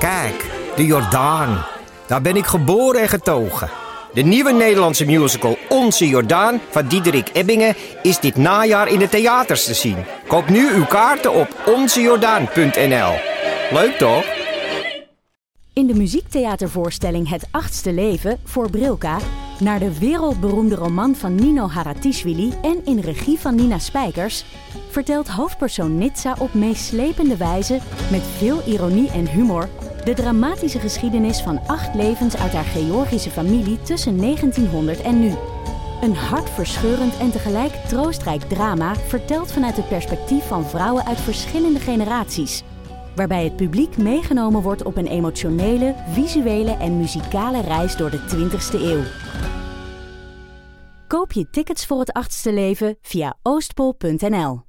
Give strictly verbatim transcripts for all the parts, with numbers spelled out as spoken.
Kijk, de Jordaan. Daar ben ik geboren en getogen. De nieuwe Nederlandse musical Onze Jordaan van Diederik Ebbingen is dit najaar in de theaters te zien. Koop nu uw kaarten op onze jordaan punt n l. Leuk toch? In de muziektheatervoorstelling Het Achtste Leven voor Brilka, naar de wereldberoemde roman van Nino Haratischvili en in regie van Nina Spijkers, vertelt hoofdpersoon Nitsa op meeslepende wijze, met veel ironie en humor, de dramatische geschiedenis van acht levens uit haar Georgische familie tussen negentienhonderd en nu. Een hartverscheurend en tegelijk troostrijk drama verteld vanuit het perspectief van vrouwen uit verschillende generaties, waarbij het publiek meegenomen wordt op een emotionele, visuele en muzikale reis door de twintigste eeuw. Koop je tickets voor Het Achtste Leven via oostpol punt n l.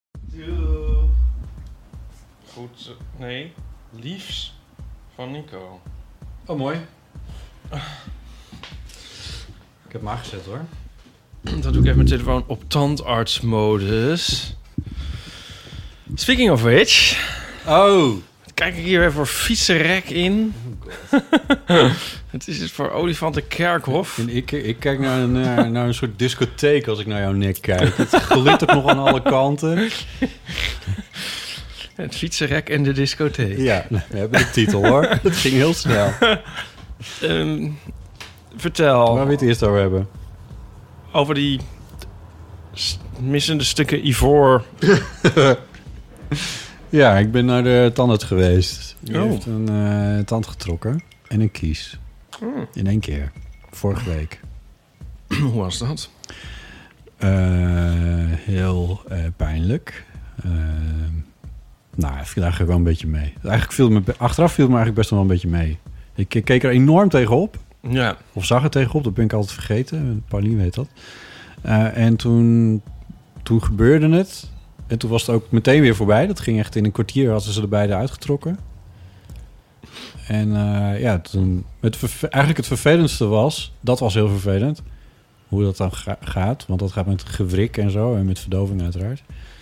Goed, nee, liefs van Nico. Oh, mooi. Ik heb hem aangezet, hoor. Dan doe ik even mijn telefoon op tandartsmodus. Speaking of which... Oh. Kijk ik hier even voor fietsenrek in. Oh het is het voor Olifantenkerkhof. En ik, ik kijk naar, naar, naar een soort discotheek als ik naar jouw nek kijk. Het glittert nog aan alle kanten. Het fietsenrek en de discotheek. Ja, we hebben de titel, hoor. Het ging heel snel. Um, vertel. Waar we het eerst over hebben. Over die missende stukken ivoor. Ja, ik ben naar de tandarts geweest. Die oh. heeft een uh, tand getrokken en een kies. Mm. In één keer. Vorige week. Hoe was dat? Uh, heel uh, pijnlijk. Uh, nou, het viel eigenlijk wel een beetje mee. Eigenlijk viel me, achteraf viel het me eigenlijk best wel een beetje mee. Ik, ik keek er enorm tegenop. Ja. Of zag er tegenop, dat ben ik altijd vergeten. Pauline weet dat. Uh, en toen, toen gebeurde het... En toen was het ook meteen weer voorbij. Dat ging echt in een kwartier, hadden ze er beide uitgetrokken. En uh, ja, toen... Het verve- eigenlijk het vervelendste was... Dat was heel vervelend. Hoe dat dan ga- gaat. Want dat gaat met gewrik en zo. En met verdoving uiteraard.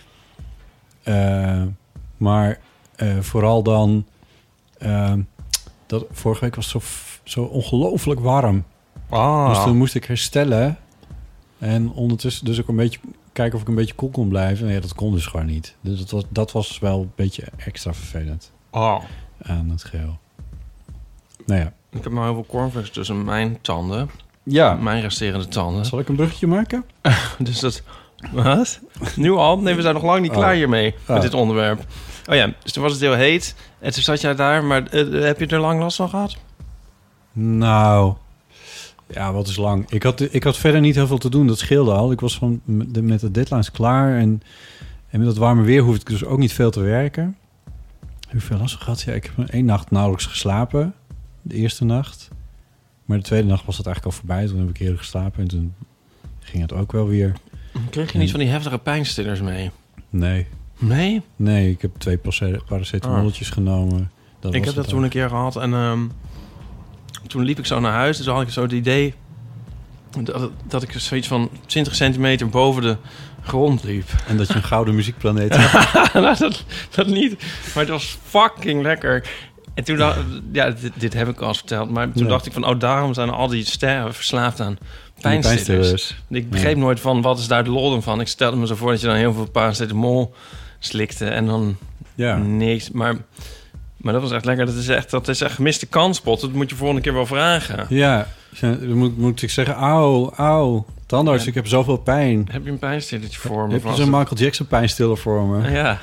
Uh, maar uh, vooral dan... Uh, dat, vorige week was het zo, zo ongelooflijk warm. Ah. Dus toen moest ik herstellen. En ondertussen dus ook een beetje... kijken of ik een beetje koel kon blijven. Nee, dat kon dus gewoon niet. Dus dat was, dat was wel een beetje extra vervelend. Oh. Aan het geheel. Nou ja. Ik heb maar heel veel cornflakes tussen mijn tanden. Ja. Mijn resterende tanden. Zal ik een bruggetje maken? Dus dat... Wat? Nu al? Nee, we zijn nog lang niet klaar oh. hiermee. Oh. Met dit onderwerp. Oh ja, dus toen was het heel heet. En toen zat jij daar. Maar uh, heb je er lang last van gehad? Nou... Ja, wat is lang. Ik had, ik had verder niet heel veel te doen. Dat scheelde al. Ik was van de, met de deadlines klaar. En, en met dat warme weer hoefde ik dus ook niet veel te werken. Hoeveel last gehad? Ja, ik heb één nacht nauwelijks geslapen. De eerste nacht. Maar de tweede nacht was het eigenlijk al voorbij. Toen heb ik eerder geslapen. En toen ging het ook wel weer. Kreeg je en, niet van die heftige pijnstillers mee? Nee. Nee? Nee, ik heb twee paracetamolletjes oh. genomen. Dat ik heb dat toen ook. een keer gehad. En... Um, toen liep ik zo naar huis. Dus had ik zo het idee dat, dat ik zoiets van twintig centimeter boven de grond liep. En dat je een gouden muziekplaneet had. nou, dat, dat niet. Maar het was fucking lekker. En toen dacht ja, dit, dit heb ik al eens verteld. Maar toen nee. dacht ik van, oh, daarom zijn al die sterren verslaafd aan pijnstillers. Ik begreep nee. nooit van, wat is daar de lol van? Ik stelde me zo voor dat je dan heel veel paracetamol slikte en dan ja. niks. Maar... Maar dat was echt lekker. Dat is echt, dat is echt gemiste kanspot. Dat moet je volgende keer wel vragen. Ja, dan moet, moet ik zeggen... Auw, auw, tandarts, ja. Ik heb zoveel pijn. Heb je een pijnstilletje voor me? Heb je zo'n Michael Jackson pijnstiller voor me? Ja.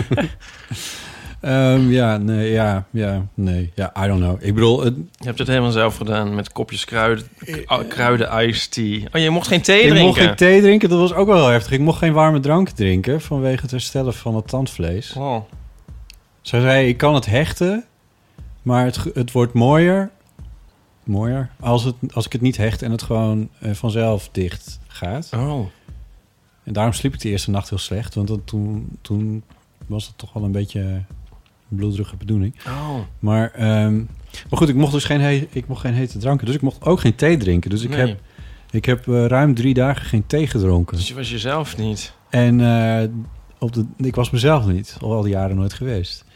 um, ja, nee, ja, ja, nee. Ja, I don't know. Ik bedoel... Het... Je hebt het helemaal zelf gedaan met kopjes kruiden, kruiden iced tea. Oh, je mocht geen thee ik drinken? Ik mocht geen thee drinken. Dat was ook wel heel heftig. Ik mocht geen warme drank drinken... vanwege het herstellen van het tandvlees. Oh. Zij zei, ik kan het hechten, maar het, het wordt mooier, mooier als, het, als ik het niet hecht en het gewoon uh, vanzelf dicht gaat. Oh. En daarom sliep ik de eerste nacht heel slecht, want dat, toen, toen was het toch wel een beetje een bloederige bedoeling. Oh. Maar, um, maar goed, ik mocht dus geen, he- ik mocht geen hete dranken, dus ik mocht ook geen thee drinken. Dus ik nee. heb, ik heb uh, ruim drie dagen geen thee gedronken. Dus je was jezelf niet? En uh, op de, ik was mezelf niet, al die jaren nooit geweest.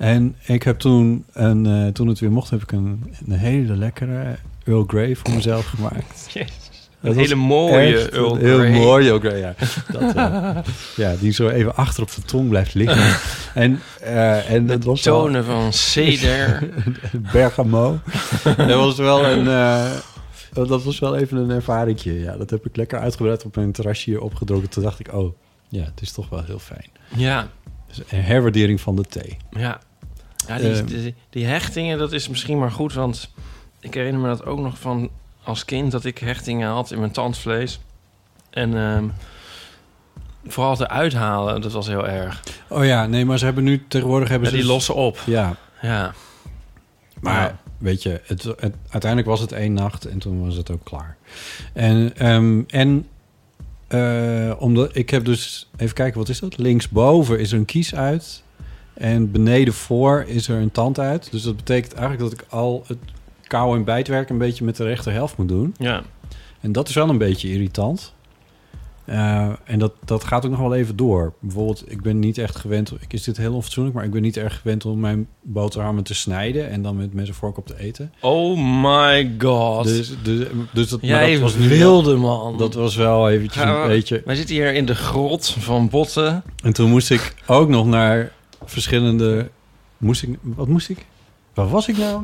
En ik heb toen, een, uh, toen het weer mocht, heb ik een, een hele lekkere Earl Grey voor mezelf gemaakt. Yes. Een hele mooie Earl Grey. Heel mooie Earl Grey, ja. Dat, uh, ja, die zo even achter op de tong blijft liggen. en, uh, en dat was tonen wel, van ceder. Bergamo. Dat was wel een... Uh, dat was wel even een ervaringje. Ja, dat heb ik lekker uitgebreid op mijn terrasje hier opgedronken. Toen dacht ik, oh, ja, het is toch wel heel fijn. Ja. Dus een herwaardering van de thee. Ja. Ja, die, uh, die, die hechtingen, dat is misschien maar goed, want ik herinner me dat ook nog van als kind, dat ik hechtingen had in mijn tandvlees. En um, vooral te uithalen, dat was heel erg. Oh ja, nee, maar ze hebben nu tegenwoordig... hebben ja, ze die lossen op. Ja. Ja. Maar ja. weet je, het, het, uiteindelijk was het één nacht en toen was het ook klaar. En, um, en uh, omdat ik heb dus... Even kijken, wat is dat? Linksboven is er een kies uit. En beneden voor is er een tand uit. Dus dat betekent eigenlijk dat ik al het kauw- en bijtwerk een beetje met de rechterhelft moet doen. Ja. En dat is wel een beetje irritant. Uh, en dat, dat gaat ook nog wel even door. Bijvoorbeeld, ik ben niet echt gewend... Ik is dit heel onfatsoenlijk, maar ik ben niet erg gewend om mijn boterhammen te snijden en dan met mes en vork op te eten. Oh my god. Dus, dus, dus dat, Jij dat was nu wilde, man. Dat was wel eventjes ja, een beetje... Wij zitten hier in de grot van Botten. En toen moest ik ook nog naar verschillende... Moest ik... Wat moest ik? Waar was ik nou?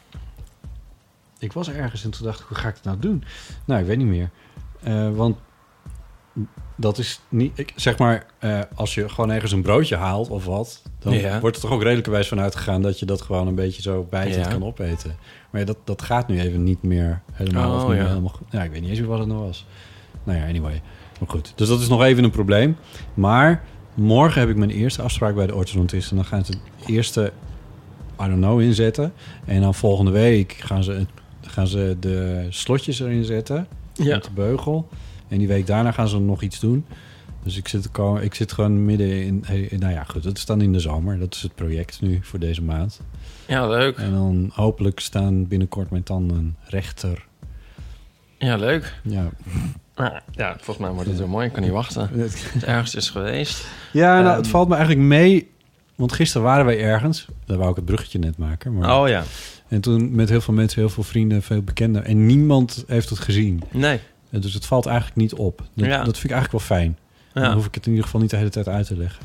Ik was ergens en toen dacht ik, hoe ga ik het nou doen? Nou, ik weet niet meer. Uh, want dat is niet... Ik, zeg maar, uh, als je gewoon ergens een broodje haalt of wat... dan ja. wordt er toch ook redelijkerwijs van uitgegaan dat je dat gewoon een beetje zo bijtend ja. kan opeten. Maar ja, dat, dat gaat nu even niet meer helemaal. Oh, of niet ja. meer helemaal goed. Ja, ik weet niet eens wat het nou was. Nou ja, anyway. Maar goed, dus dat is nog even een probleem. Maar morgen heb ik mijn eerste afspraak bij de orthodontist. En dan gaan ze het eerste, I don't know, inzetten. En dan volgende week gaan ze, gaan ze de slotjes erin zetten. Ja. Met de beugel. En die week daarna gaan ze nog iets doen. Dus ik zit, ik zit gewoon midden in... Nou ja, goed, dat is dan in de zomer. Dat is het project nu voor deze maand. Ja, leuk. En dan hopelijk staan binnenkort mijn tanden rechter. Ja, leuk. Ja. Ja, volgens mij wordt het heel mooi. Ik kan niet wachten. Het ergens is geweest. Ja, nou, um, het valt me eigenlijk mee. Want gisteren waren wij ergens. Daar wou ik het bruggetje net maken. Maar, oh ja. En toen met heel veel mensen, heel veel vrienden, veel bekenden. En niemand heeft het gezien. Nee. Dus het valt eigenlijk niet op. Dat, ja. dat vind ik eigenlijk wel fijn. Ja. Dan hoef ik het in ieder geval niet de hele tijd uit te leggen.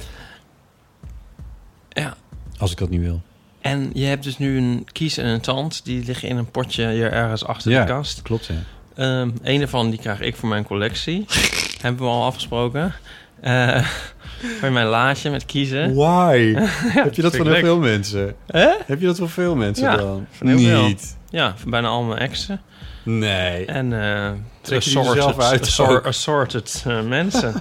Ja. Als ik dat niet wil. En je hebt dus nu een kies en een tand. Die liggen in een potje hier ergens achter ja, de kast. Klopt, ja. Um, een daarvan die krijg ik voor mijn collectie. Hebben we al afgesproken. Uh, voor mijn laadje met kiezen. Why? ja, heb je dat van heel veel mensen? Huh? Heb je dat van veel mensen ja, dan? Van heel niet. Veel. Ja, van bijna al mijn exen. Nee. En uh, trek je jezelf uit. Assor- assorted uh, mensen.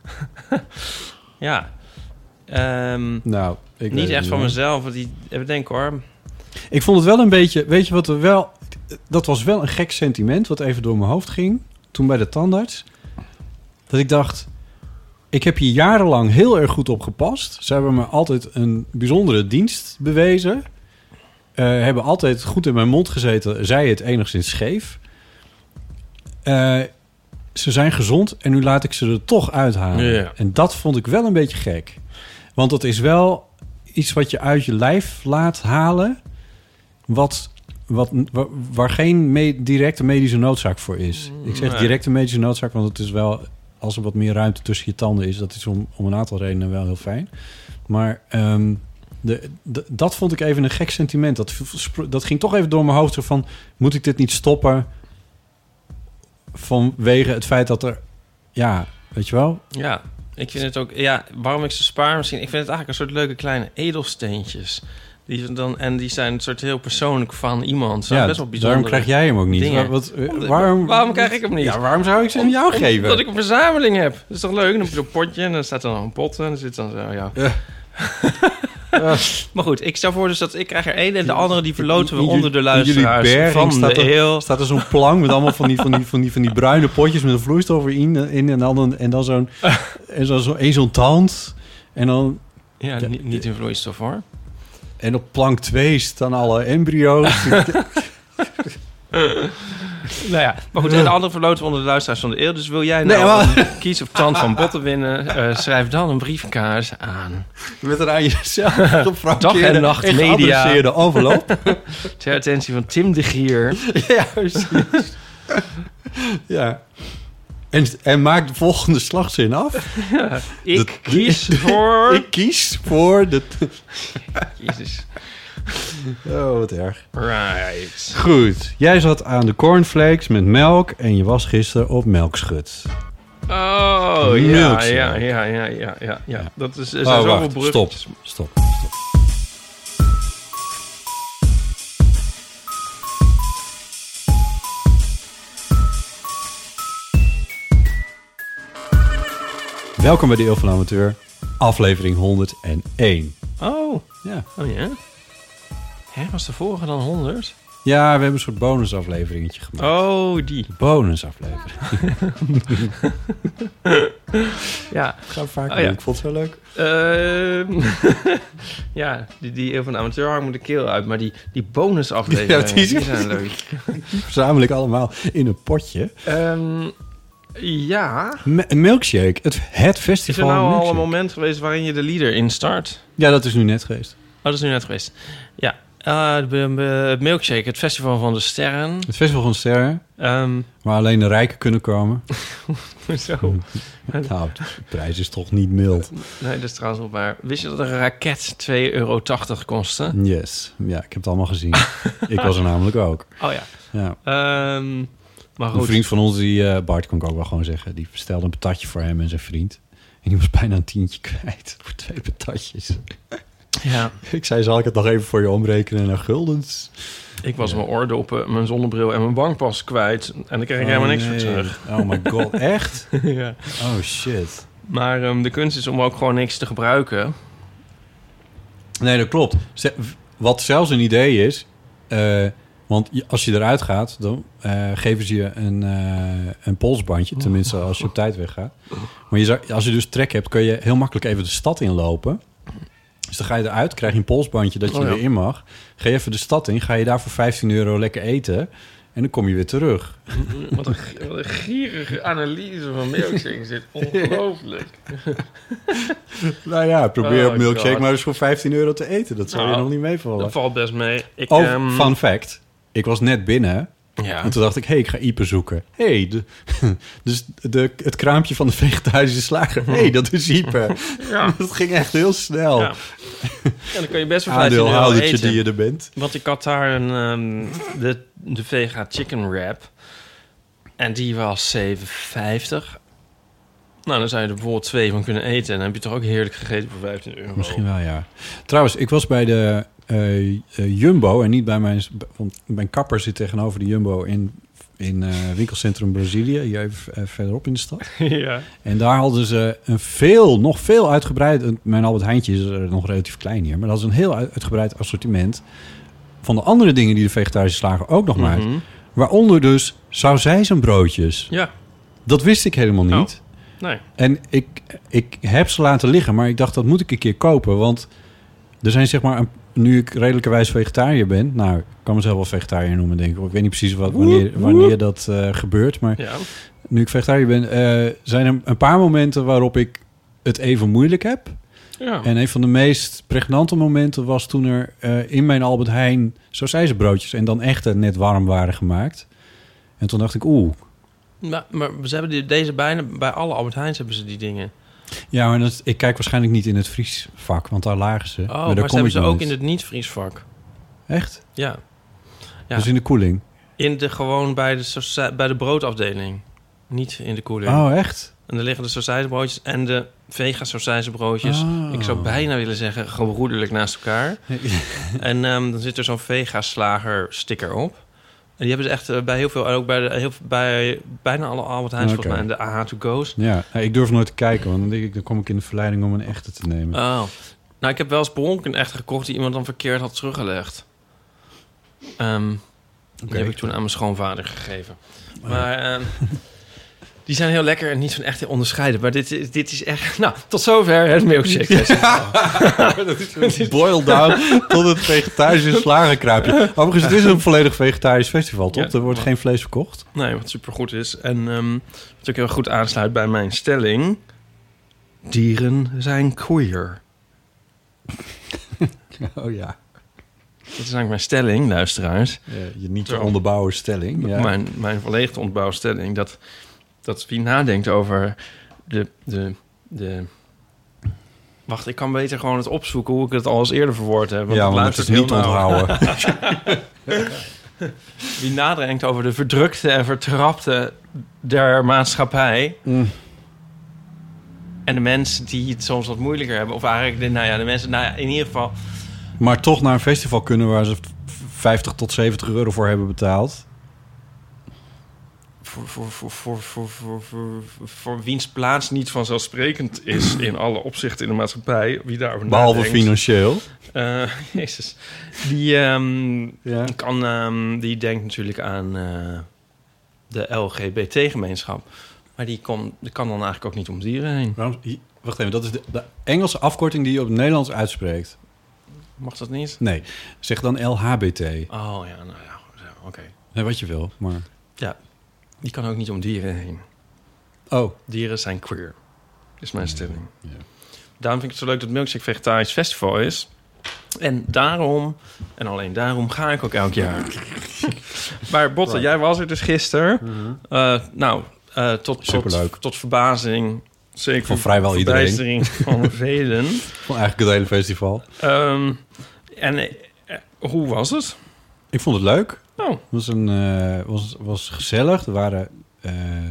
ja. Um, nou, ik niet echt van mezelf. Die, even denken hoor. Ik vond het wel een beetje... Weet je wat er wel... Dat was wel een gek sentiment wat even door mijn hoofd ging. Toen bij de tandarts. Dat ik dacht... Ik heb hier jarenlang heel erg goed op gepast. Ze hebben me altijd een bijzondere dienst bewezen. Uh, hebben altijd goed in mijn mond gezeten. Zij het enigszins scheef. Uh, ze zijn gezond en nu laat ik ze er toch uithalen. Yeah. En dat vond ik wel een beetje gek. Want dat is wel iets wat je uit je lijf laat halen... wat, wat, waar, waar geen me- directe medische noodzaak voor is. Ik zeg nee. directe medische noodzaak, want het is wel... als er wat meer ruimte tussen je tanden is... dat is om, om een aantal redenen wel heel fijn. Maar um, de, de, dat vond ik even een gek sentiment. Dat, dat ging toch even door mijn hoofd. Zo van, moet ik dit niet stoppen... vanwege het feit dat er... ja, weet je wel? Ja, ik vind het ook... Ja, waarom ik ze spaar misschien... Ik vind het eigenlijk een soort leuke kleine edelsteentjes. Die dan, en die zijn een soort heel persoonlijk van iemand. Ja, best wel bijzonder. Daarom krijg jij hem ook niet. Wat, wat, waarom, waarom krijg ik hem niet? Ja, waarom zou ik ze aan jou Om, geven? Omdat ik een verzameling heb. Dat is toch leuk? Dan heb je een potje en dan staat er nog een pot en dan zit dan zo... Ja. Ja. Uh. Maar goed, ik stel voor dus dat ik krijg er één en de andere die verloten we in, in, onder de luisteraars jullie van staat de er, heel... staat er zo'n plank met allemaal van die, van die, van die, van die bruine potjes met een vloeistof in, in en dan, en dan zo'n en zo, zo, een zo'n tand en dan... Ja, ja niet, niet in vloeistof hoor. En op plank twee staan alle embryo's. Nou ja, maar goed, en de andere verloten onder de luisteraars van de eeuw. Dus wil jij nou Nee, maar- een kies of tand van botten winnen? Uh, schrijf dan een briefkaart aan. Met een aan jezelf Dag en nacht en media. geadresseerde envelop. Ter attentie van Tim de Gier. Ja, precies. Ja. En, en maak de volgende slagzin af. Ja, ik Dat- kies voor... Ik kies voor de... Jezus. Oh, wat erg. Right. Goed. Jij zat aan de cornflakes met melk en je was gisteren op melkschut. Oh, ja, Milkshake. ja, ja, ja, ja, ja, ja. Dat is, er Oh, zijn zoveel wacht. Stop. bruggetjes. Stop. Stop. Welkom bij de Eeuw van de Amateur, aflevering honderdéén. Oh, Ja. oh ja. Hè, was de vorige dan honderd? Ja, we hebben een soort bonusafleveringetje gemaakt. Oh, die. Bonusaflevering. Ja. Ga vaak Oh, ja. Ik vond het zo leuk. Ehm, ja, die, die Eeuw van de Amateur hangt me de keel uit. Maar die, die bonusafleveringen, Ja, die- die zijn leuk. Verzamel ik allemaal in een potje. Ehm, ja. Me- een milkshake. Het, het Is er festival nou al milkshake. een moment geweest waarin je de leader instart? Ja, dat is nu net geweest. Oh, dat is nu net geweest. Ja. Uh, de, de, het Milkshake, het festival van de sterren. Het festival van sterren, Um, waar alleen de rijken kunnen komen. zo. Nou, de prijs is toch niet mild. Nee, dat is trouwens wel waar. Wist je dat een raket twee euro tachtig kostte? Yes. Ja, ik heb het allemaal gezien. Ik was er namelijk ook. Oh ja. Ja. Um, maar Een goed. vriend van ons, die uh, Bart, kan ik ook wel gewoon zeggen, die bestelde een patatje voor hem en zijn vriend. En die was bijna een tientje kwijt voor twee patatjes. Ja. Ik zei, zal ik het nog even voor je omrekenen naar guldens? Ik was Ja. mijn oordoppen, mijn zonnebril en mijn bankpas kwijt. En daar kreeg ik helemaal niks voor terug. Oh my god, echt? Ja. Oh shit. Maar um, de kunst is om ook gewoon niks te gebruiken. Nee, dat klopt. Ze- Wat zelfs een idee is, uh, want je- als je eruit gaat, dan uh, geven ze je een, uh, een polsbandje. Tenminste, als je op tijd weggaat. Maar je zou, als je dus trek hebt, kun je heel makkelijk even de stad inlopen. Dus dan ga je eruit, krijg je een polsbandje dat je Oh ja. weer in mag. Ga je even de stad in, ga je daar voor vijftien euro lekker eten. En dan kom je weer terug. Wat een, wat een gierige analyse van milkshake is dit. Ongelooflijk. Nou ja, probeer Oh op milkshake God. maar eens voor vijftien euro te eten. Dat zou Nou, je nog niet meevallen. Dat valt best mee. Ik, Oh, ehm, fun fact. Ik was net binnen. Ja. En toen dacht ik, hé, hey, ik ga Ipe zoeken. Hé, hey, de, dus de, het kraampje van de vegetarische slager. Hé, hey, dat is Ipe. Ja. Dat ging echt heel snel. Ja. Ja, dan kun je best voor vijftien euro Aandeelhoudertje eten. die je er bent. Want ik had daar een, um, de, de Vega Chicken Wrap. En die was zeven vijftig. Nou, dan zou je er bijvoorbeeld twee van kunnen eten. En dan heb je toch ook heerlijk gegeten voor vijftien euro. Misschien wel, ja. Trouwens, ik was bij de uh, uh, Jumbo en niet bij mijn... Want mijn kapper zit tegenover de Jumbo in, in uh, winkelcentrum Brazilië. Hier even uh, verderop in de stad. Ja. En daar hadden ze een veel, nog veel uitgebreid... Mijn Albert Heijntje is er nog relatief klein hier. Maar dat is een heel uitgebreid assortiment... van de andere dingen die de vegetarische slager ook nog maakt. Mm-hmm. Waaronder dus sausijzenbroodjes. Ja. Dat wist ik helemaal niet. Oh. Nee. En ik, ik heb ze laten liggen, maar ik dacht dat moet ik een keer kopen. Want er zijn zeg maar, een, nu ik redelijkerwijs vegetariër ben... Nou, ik kan mezelf wel vegetariër noemen, denk ik. Ik weet niet precies wat, wanneer, wanneer dat uh, gebeurt. Maar Ja. nu ik vegetariër ben, uh, zijn er een paar momenten waarop ik het even moeilijk heb. Ja. En een van de meest pregnante momenten was toen er uh, in mijn Albert Heijn sausijzenbroodjes... en dan echt net warm waren gemaakt. En toen dacht ik, oeh... Maar, maar ze hebben die, deze bijna... Bij alle Albert Heijns hebben ze die dingen. Ja, maar dat, ik kijk waarschijnlijk niet in het vriesvak, want daar lagen ze. Oh, maar maar, daar ze kom hebben ik ze ook nooit. in het niet-vriesvak. Echt? Ja. Ja. Dus in de koeling? In de, gewoon bij de, sausij- bij de broodafdeling. Niet in de koeling. Oh, echt? En daar liggen de sausijzenbroodjes en de vega sausijzenbroodjes. Oh. Ik zou bijna willen zeggen gebroederlijk naast elkaar. En um, dan zit er zo'n vega slager sticker op. En die hebben ze echt uh, bij heel veel, ook bij, de, heel, bij bijna alle Albert Heijns, Okay. volgens mij, en de A H to go's. Ja, nou, ik durf nooit te kijken, want dan, denk ik, dan kom ik in de verleiding om een echte te nemen. Oh. Nou, ik heb wel eens per ongeluk een echte gekocht die iemand dan verkeerd had teruggelegd. Um, Okay. Die heb ik toen aan mijn schoonvader gegeven. Oh. Maar um, Die zijn heel lekker en niet zo'n echt te onderscheiden. Maar dit, is- dit is echt... Nou, tot zover het milkshake festival. Dat is boiled down tot het vegetarische slagenkruipje. Overigens, het is een volledig vegetarisch festival, toch? Ja. Er wordt geen vlees verkocht. Nee, wat supergoed is. En um, wat ook heel goed aansluit bij mijn stelling... Dieren zijn queer. Oh ja. Dat is eigenlijk mijn stelling, luisteraars. Uh, je niet te Zo. onderbouwen stelling. Ja. Mijn, mijn volledig te ontbouwen stelling... dat, dat wie nadenkt over de, de, de... Wacht, ik kan beter gewoon het opzoeken... hoe ik het al eens eerder verwoord heb. Want ja, het want het luistert is niet heel nauw. onthouden. Wie nadenkt over de verdrukte en vertrapte der maatschappij... Mm. en de mensen die het soms wat moeilijker hebben... of eigenlijk, de, nou ja, de mensen... Nou ja, in ieder geval... Maar toch naar een festival kunnen waar ze vijftig tot zeventig euro voor hebben betaald. Voor, voor, voor, voor, voor, voor, voor, voor wiens plaats niet vanzelfsprekend is... in alle opzichten in de maatschappij... wie daarover Behalve nadenkt. financieel. Uh, Jezus. Die, um, Ja. kan, um, die denkt natuurlijk aan uh, de L G B T-gemeenschap. Maar die, kon, die kan dan eigenlijk ook niet om dieren heen. Waarom, hi- wacht even, dat is de, de Engelse afkorting die je op het Nederlands uitspreekt. Mag dat niet? Nee, zeg dan L H B T. Oh ja, nou ja, zo, oké. Okay. Nee, wat je wil, maar... Ja, die kan ook niet om dieren heen. Oh. Dieren zijn queer, is mijn stelling. Ja. Daarom vind ik het zo leuk dat Milkshake Vegetarisch Festival is. En daarom, en alleen daarom, ga ik ook elk jaar. Maar Botte, Right. jij was er dus gisteren. Mm-hmm. Uh, nou, uh, tot, Superleuk. tot, tot verbazing... Zeker Van vrijwel iedereen. verbijstering van velen. Van eigenlijk het hele festival. Um, en uh, hoe was het? Ik vond het leuk. Oh. Het was, een, uh, was, was gezellig. Er waren, uh,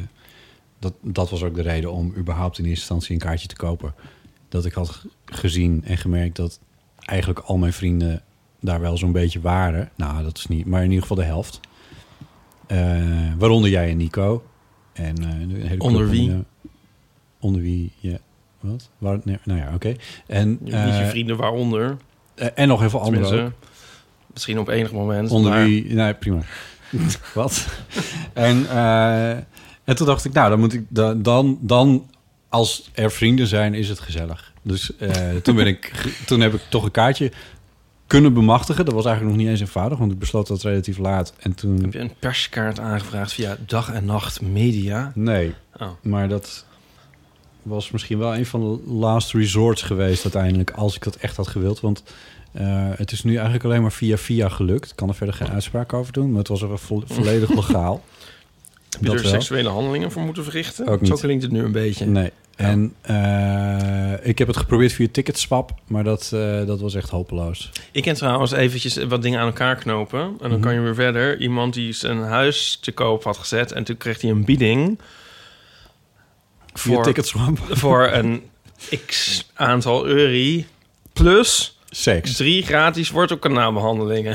dat, dat was ook de reden om überhaupt in eerste instantie een kaartje te kopen. Dat ik had gezien en gemerkt dat eigenlijk al mijn vrienden daar wel zo'n beetje waren. Nou, dat is niet, maar in ieder geval de helft. Uh, waaronder jij en Nico. En, uh, een hele onder wie? Van, uh, onder wie, ja. Wat? Waar, nee, nou ja, oké. Okay. En uh, niet je vrienden waaronder. Uh, en nog heel veel anderen ook. Misschien op enig moment. Onder maar... wie, nee, prima. Wat? En, uh, en toen dacht ik, nou, dan moet ik dan, dan, dan als er vrienden zijn, is het gezellig. Dus uh, toen ben ik, toen heb ik toch een kaartje kunnen bemachtigen. Dat was eigenlijk nog niet eens eenvoudig, want ik besloot dat relatief laat. En toen... Heb je een perskaart aangevraagd via Dag en Nacht Media? Nee, oh. maar dat was misschien wel een van de last resorts geweest uiteindelijk, als ik dat echt had gewild. Want uh, het is nu eigenlijk alleen maar via via gelukt. Ik kan er verder geen uitspraak over doen, maar het was er vo- volledig legaal. Heb je dat er wel. seksuele handelingen voor moeten verrichten? Ook niet. Zo klinkt het nu een beetje. Nee. Ja. En uh, ik heb het geprobeerd via Ticketswap, maar dat, uh, dat was echt hopeloos. Ik ken trouwens eventjes wat dingen aan elkaar knopen. En dan Mm-hmm. kan je weer verder. Iemand die zijn huis te koop had gezet. En toen kreeg hij een bieding. Via Voor, Ticketswap? voor een x aantal euro. Plus seks. Drie gratis wortelkanaalbehandelingen.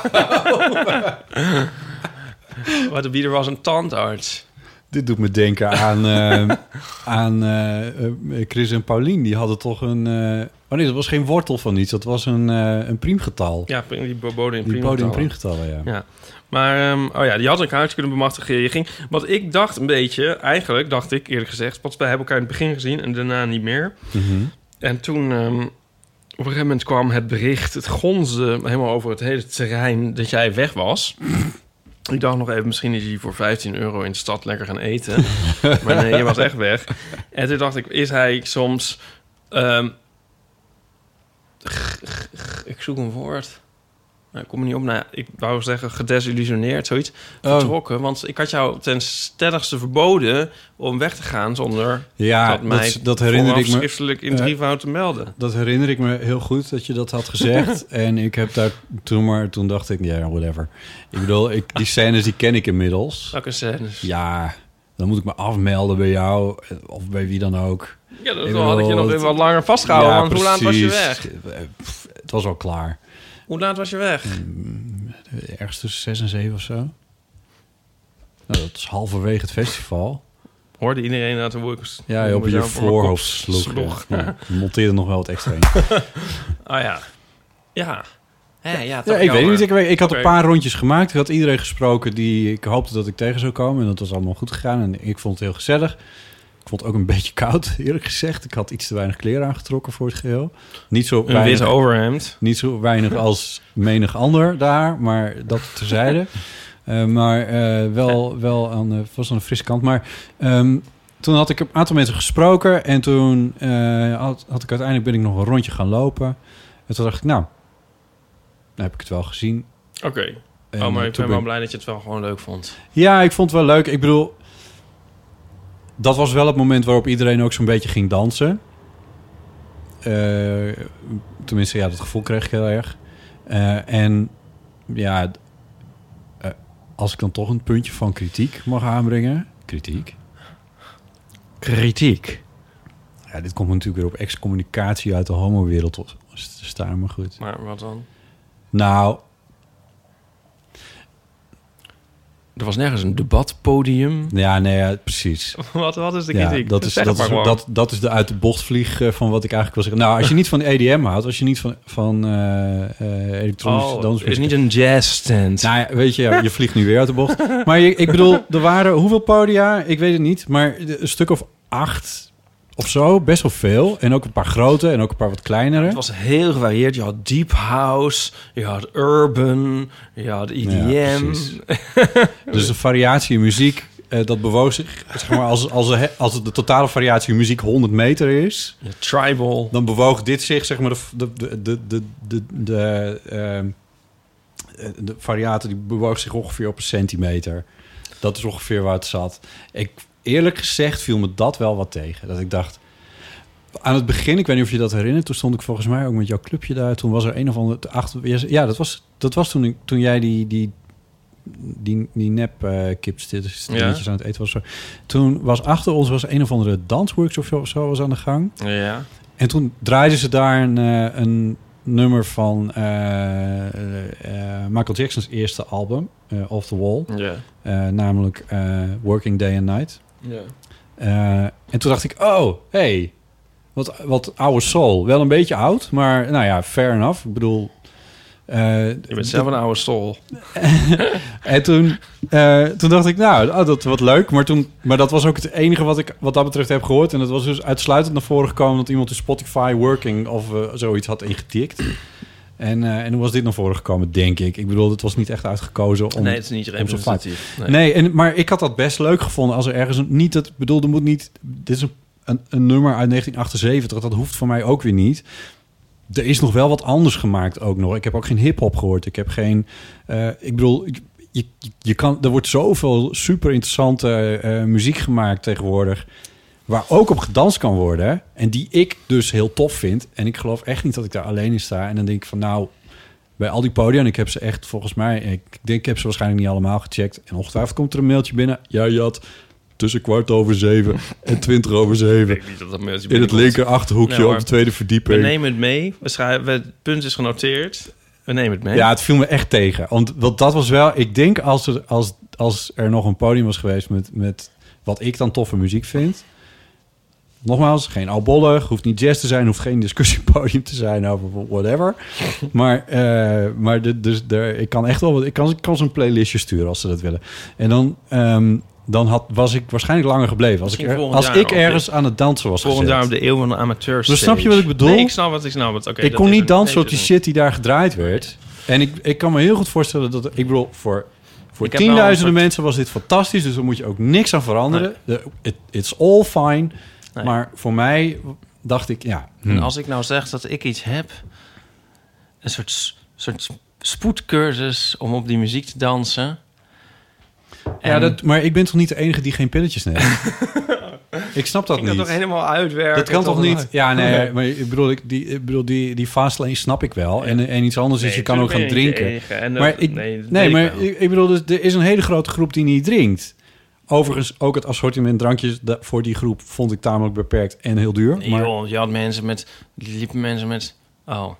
Wat de bieder was een tandarts. Dit doet me denken aan, uh, aan uh, Chris en Paulien. Die hadden toch een... Uh, oh nee, dat was geen wortel van iets. Dat was een, uh, een priemgetal. Ja, die boden in die boden in priemgetallen, ja. ja. Maar, um, oh ja, die had een kaartje kunnen bemachtigen. Je ging, wat ik dacht een beetje, eigenlijk dacht ik eerlijk gezegd... want wij hebben elkaar in het begin gezien en daarna niet meer. Mm-hmm. En toen... Um, op een gegeven moment kwam het bericht... het gonste helemaal over het hele terrein dat jij weg was... Ik dacht nog even, misschien is hij voor vijftien euro in de stad lekker gaan eten. Maar nee, je was echt weg. En toen dacht ik, is hij soms... Um, g- g- g- ik zoek een woord. Nou, ik kom er niet op. Nou, ik wou zeggen gedesillusioneerd, zoiets. Oh. Vertrokken, want ik had jou ten stelligste verboden... om weg te gaan zonder ja, dat mij dat, dat herinner ik me schriftelijk in drievoud te melden. Dat herinner ik me heel goed dat je dat had gezegd. En ik heb daar toen maar... Toen dacht ik, ja, yeah, whatever. Ik bedoel, ik, die scènes die ken ik inmiddels. Welke scènes? Ja, dan moet ik me afmelden bij jou. Of bij wie dan ook. Ja, dat bedoel, had ik je nog even wat langer vastgehouden. Ja, want hoe laat was je weg? Het was al klaar. Hoe laat was je weg? Um, ergens tussen zes en zeven of zo. Nou, dat is halverwege het festival. Hoorde iedereen dat hoe ik... Ja, op je voorhoofd sloeg. sloeg. Ja. Ja, je monteerde nog wel wat extra in. Ah ja. Ja. Hè, ja, ja, ik weet niet. Ik, ik had okay. een paar rondjes gemaakt. Ik had iedereen gesproken die ik hoopte dat ik tegen zou komen. En dat was allemaal goed gegaan. En ik vond het heel gezellig. Ik vond het ook een beetje koud, eerlijk gezegd. Ik had iets te weinig kleren aangetrokken voor het geheel. Niet zo een weinig, wit overhemd. Niet zo weinig als menig ander daar, maar dat terzijde. Uh, maar uh, wel, wel aan de, was aan de frisse kant. Maar um, toen had ik een aantal mensen gesproken. En toen uh, had, had ik uiteindelijk ben ik nog een rondje gaan lopen. En toen dacht ik, nou, dan heb ik het wel gezien. Oké. Okay. Oh, maar ik ben ben... wel blij dat je het wel gewoon leuk vond. Ja, ik vond het wel leuk. Ik bedoel, dat was wel het moment waarop iedereen ook zo'n beetje ging dansen. Uh, tenminste, ja, dat gevoel kreeg ik heel erg. Uh, en ja, uh, als ik dan toch een puntje van kritiek mag aanbrengen. Kritiek. Kritiek. Ja, dit komt natuurlijk weer op excommunicatie uit de homo-wereld te staan, maar goed. Maar wat dan? Nou, er was nergens een debatpodium. Ja, nee, ja, precies. wat, wat is de kritiek? Ja, dat, is, dat, is, dat, dat is de uit de bocht vlieg uh, van wat ik eigenlijk wil zeggen. Nou, als je niet van E D M houdt, als je niet van, van uh, uh, elektronische oh, dansmuziek... Het is niet een jazzstand. Nou ja, weet je, ja, je vliegt nu weer uit de bocht. Maar je, ik bedoel, er waren hoeveel podia? Ik weet het niet, maar een stuk of acht of zo, best wel veel. En ook een paar grote en ook een paar wat kleinere. Het was heel gevarieerd. Je had deep house, je had urban, je had E D M. Ja, dus de variatie in muziek, uh, dat bewoog zich. Zeg maar, als, als, de, als de totale variatie in muziek honderd meter is... Ja, tribal. Dan bewoog dit zich, zeg maar, de, de, de, de, de, de, de, uh, de variatie die bewoog zich ongeveer op een centimeter. Dat is ongeveer waar het zat. Ik... Eerlijk gezegd viel me dat wel wat tegen. Dat ik dacht, aan het begin, ik weet niet of je dat herinnert, toen stond ik volgens mij ook met jouw clubje daar. Toen was er een of andere achter. Ja, dat was, dat was toen, ik, toen jij die, die, die, die nep uh, kipstilletjes ja. aan het eten was. Toen was achter ons was een of andere dansworkshop of zo was aan de gang. Ja. En toen draaiden ze daar een, uh, een nummer van uh, uh, Michael Jackson's eerste album, uh, Off the Wall. Ja. Uh, namelijk uh, Working Day and Night. Ja. Uh, en toen dacht ik, oh, hey, wat, wat oude soul. Wel een beetje oud, maar nou ja, fair enough. Ik bedoel... Uh, je bent zelf een oude soul. En toen, uh, toen dacht ik, nou, oh, dat wat leuk. Maar, toen, maar dat was ook het enige wat ik wat dat betreft heb gehoord. En dat was dus uitsluitend naar voren gekomen dat iemand de Spotify Working of uh, zoiets had ingetikt. En, uh, en hoe was dit naar voren gekomen, denk ik? Ik bedoel, het was niet echt uitgekozen om... Nee, het is niet representatief. Nee, nee en, maar ik had dat best leuk gevonden als er ergens... Een, niet het, bedoel, er moet niet... Dit is een, een, een nummer uit negentien achtenzeventig. Dat hoeft voor mij ook weer niet. Er is nog wel wat anders gemaakt ook nog. Ik heb ook geen hiphop gehoord. Ik heb geen... Uh, ik bedoel, je, je, je kan, er wordt zoveel super interessante uh, muziek gemaakt tegenwoordig... waar ook op gedanst kan worden. En die ik dus heel tof vind. En ik geloof echt niet dat ik daar alleen in sta. En dan denk ik van nou, bij al die podia... en ik heb ze echt volgens mij... ik denk ik heb ze waarschijnlijk niet allemaal gecheckt. En ongetwijfeld komt er een mailtje binnen. Ja, je had tussen kwart over zeven en twintig over zeven... Ik niet dat dat mailtje in het linker achterhoekje nee, op de tweede verdieping. We nemen het mee. We schrijven, we, het punt is genoteerd. We nemen het mee. Ja, het viel me echt tegen. Want, want dat was wel... Ik denk als er, als, als er nog een podium was geweest... met, met wat ik dan toffe muziek vind... Nogmaals, geen oudbollig, hoeft niet jazz te zijn... hoeft geen discussiepodium te zijn over whatever. Maar, uh, maar de, dus de, ik kan echt wel wat... Ik kan, ik kan zo'n playlistje sturen als ze dat willen. En dan, um, dan had, was ik waarschijnlijk langer gebleven. Als Misschien ik, er, als ik ergens de, aan het dansen was volgend jaar op de eeuw van de amateurs. Dus snap je wat ik bedoel? Nee, ik snap wat ik snap. Okay, ik kon niet dansen op die shit die daar gedraaid werd. En ik, ik kan me heel goed voorstellen dat... Ik bedoel, voor... Voor tienduizenden soort... mensen was dit fantastisch. Dus daar moet je ook niks aan veranderen. Nee. The, it, it's all fine... Nee. Maar voor mij dacht ik, ja... Hmm. En als ik nou zeg dat ik iets heb... een soort, soort spoedcursus om op die muziek te dansen... En... Ja, dat, maar ik ben toch niet de enige die geen pilletjes neemt? Ik snap dat ik niet. Ik kan toch helemaal uitwerken? Dat kan toch niet? Ja, nee, maar ik bedoel, ik, die, ik bedoel die, die fastlane snap ik wel. Ja. En, en iets anders nee, is, je kan ook gaan drinken. En maar ik, nee, nee maar ik, ik bedoel, er is een hele grote groep die niet drinkt. Overigens, ook het assortiment drankjes voor die groep vond ik tamelijk beperkt en heel duur. Nee, maar... joh, je had mensen met... liepen mensen met... Oh.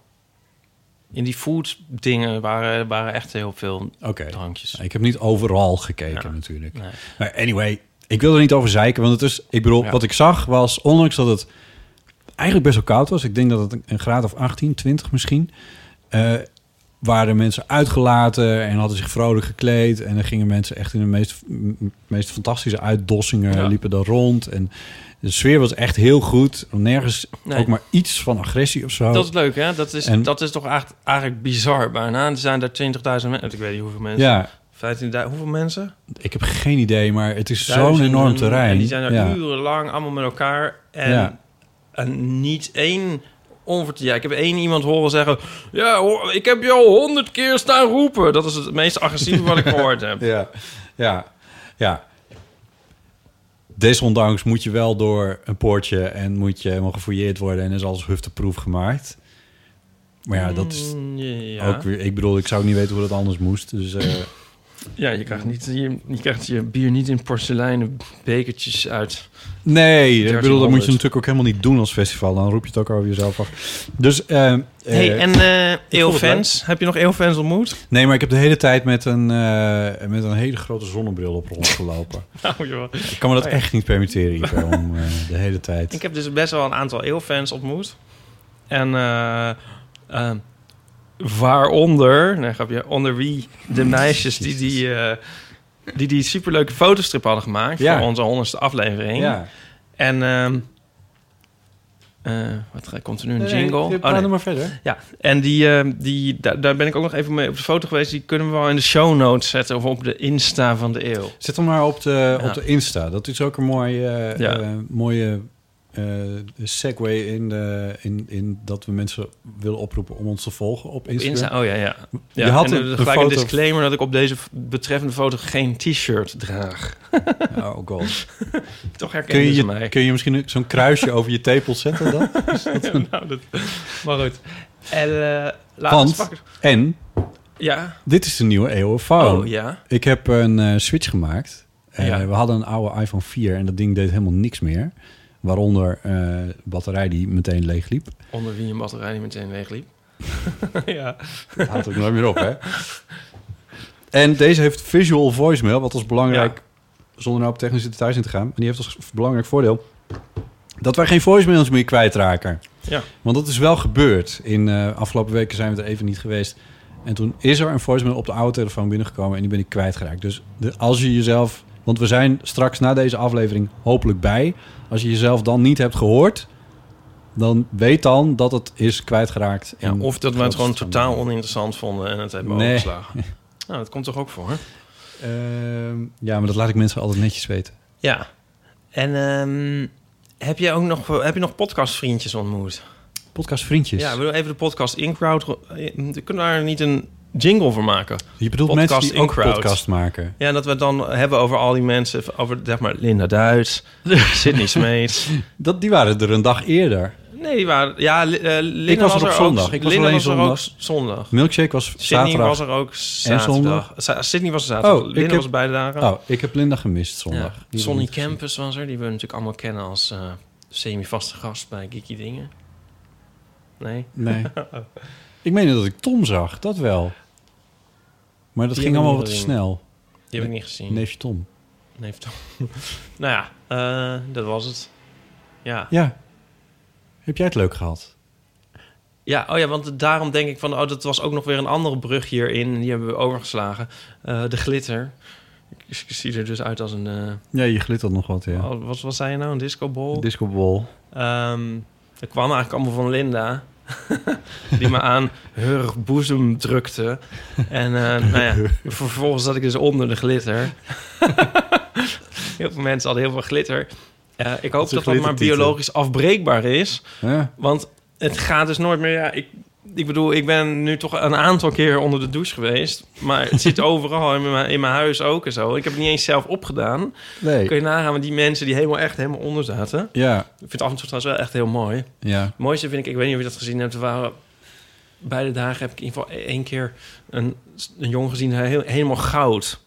In die food dingen waren, waren echt heel veel okay. drankjes. Ik heb niet overal gekeken ja. natuurlijk. Nee. Maar anyway, ik wil er niet over zeiken. Want het is... Ik bedoel, ja. wat ik zag was... Ondanks dat het eigenlijk best wel koud was. Ik denk dat het een graad of achttien, twintig misschien... Uh, waren mensen uitgelaten en hadden zich vrolijk gekleed. En dan gingen mensen echt in de meest, meest fantastische uitdossingen, ja. liepen er rond. En de sfeer was echt heel goed. Nergens nee. ook maar iets van agressie of zo. Dat is leuk, hè? Dat is, en, dat is toch eigenlijk, eigenlijk bizar bijna. Er zijn daar twintigduizend mensen. Ik weet niet hoeveel mensen. Ja. vijftienduizend. Hoeveel mensen? Ik heb geen idee, maar het is zo'n enorm terrein. En die zijn er ja. urenlang allemaal met elkaar. En, ja. en niet één... Onvert- ja, ik heb één iemand horen zeggen... Ja, hoor, ik heb je al honderd keer staan roepen. Dat is het meest agressieve wat ik gehoord heb. Ja, ja, ja. Desondanks moet je wel door een poortje... en moet je helemaal gefouilleerd worden... en is alles hufteproef gemaakt. Maar ja, dat is ja. ook weer... Ik bedoel, ik zou niet weten hoe dat anders moest. Dus... Uh, ja, je krijgt, niet, je, je krijgt je bier niet in porseleinen bekertjes uit. Nee, ik bedoel, dat moet je natuurlijk ook helemaal niet doen als festival. Dan roep je het ook over jezelf af. Dus, uh, hey, uh, en uh, Eeuwfans? Heb je nog Eeuwfans ontmoet? Nee, maar ik heb de hele tijd met een, uh, met een hele grote zonnebril op rondgelopen. Nou, joh. Ik kan me dat oh, ja. echt niet permitteren, Ivo, om uh, de hele tijd. Ik heb dus best wel een aantal Eeuwfans ontmoet. En... Uh, uh, waaronder, nee, grapje, onder wie de meisjes die die, uh, die, die superleuke fotostrip hadden gemaakt ja. voor onze honderdste aflevering. Ja. En uh, uh, wat komt er nu een nee, jingle? Nee, oh, nee. maar verder. Ja, en die, uh, die daar, daar ben ik ook nog even mee op de foto geweest. Die kunnen we wel in de show notes zetten of op de Insta van de Eeuw. Zet hem maar op de, ja. op de Insta. Dat is ook een mooie, uh, ja. uh, mooie uh, segue in, de, in, in dat we mensen willen oproepen om ons te volgen op Instagram. Insta, oh ja, ja. Je ja had en een, een, een gelijk foto... een disclaimer dat ik op deze betreffende foto geen t-shirt draag. Oh god. Toch herkennen kun je, ze mij. Kun je misschien zo'n kruisje over je tepels zetten dan? Ja, nou, dat, maar goed. En, uh, Want, en, ja. dit is de nieuwe eeuwenfoon. Oh, ja. Ik heb een uh, switch gemaakt. Uh, ja. We hadden een oude iPhone vier en dat ding deed helemaal niks meer. Waaronder uh, batterij die meteen leeg liep. Onder wie een batterij die meteen leeg liep. Ja. Dat houdt ook nooit meer op, hè? En deze heeft visual voicemail, wat als belangrijk... Ja. Zonder nou op technische details in te gaan. En die heeft als belangrijk voordeel... dat wij geen voicemails meer kwijtraken. Ja. Want dat is wel gebeurd. In uh, afgelopen weken zijn we er even niet geweest. En toen is er een voicemail op de oude telefoon binnengekomen... en die ben ik kwijtgeraakt. Dus de, als je jezelf... Want we zijn straks na deze aflevering hopelijk bij. Als je jezelf dan niet hebt gehoord... dan weet dan dat het is kwijtgeraakt. Ja, of dat we het gewoon totaal oninteressant vonden... en het hebben nee. overgeslagen. Nou, dat komt toch ook voor, hè? Uh, ja, maar dat laat ik mensen altijd netjes weten. Ja. En um, heb je ook nog, heb je nog podcastvriendjes ontmoet? Podcastvriendjes? Ja, we doen even de podcast in-crowd. We kunnen daar niet een jingle voor maken. Je bedoelt podcast mensen die ook podcast maken? Ja, dat we het dan hebben over al die mensen. Over, zeg maar, Linda Duits, Sydney Smeets. Dat, die waren er een dag eerder. Nee, die waren... Ja, uh, Linda ik was, was er op er zondag. Ook, ik was Linda alleen was er zondag. ook zondag. Milkshake was Sydney zaterdag. was er ook zaterdag. En Sydney was er zaterdag. Oh, Linda heb, was beide dagen. Oh, ik heb Linda gemist zondag. Ja. Sonny Campus was er. Die we natuurlijk allemaal kennen als uh, semi-vaste gast bij Geeky Dingen. Nee? Nee. Ik meen dat ik Tom zag, dat wel. Maar dat die ging allemaal wat te gezien. snel. Die heb ik niet gezien. Neefje Tom. Neefje Tom. Nou ja, uh, dat was het. Ja. Ja. Heb jij het leuk gehad? Ja, oh ja, want daarom denk ik van... oh, dat was ook nog weer een andere brug hierin. Die hebben we overgeslagen. Uh, de glitter. Ik, ik zie er dus uit als een... Uh, ja, je glittert nog wat, ja. Oh, wat, wat zei je nou? Een discobol? Een discobol. Um, dat kwam eigenlijk allemaal van Linda... die me aan haar boezem drukte. En uh, nou ja, vervolgens zat ik dus onder de glitter. Heel veel mensen hadden heel veel glitter. Uh, ik hoop dat dat, dat maar biologisch afbreekbaar is. Ja. Want het gaat dus nooit meer... Ja, ik, ik bedoel, ik ben nu toch een aantal keer onder de douche geweest. Maar het zit overal in mijn, in mijn huis ook en zo. Ik heb het niet eens zelf opgedaan. Nee. Kun je nagaan met die mensen die helemaal echt helemaal onder zaten. Ja. Ik vind het af en toe trouwens wel echt heel mooi. Ja. Het mooiste vind ik, ik weet niet of je dat gezien hebt... waren beide dagen heb ik in ieder geval één keer een, een jongen gezien... Heel, helemaal goud.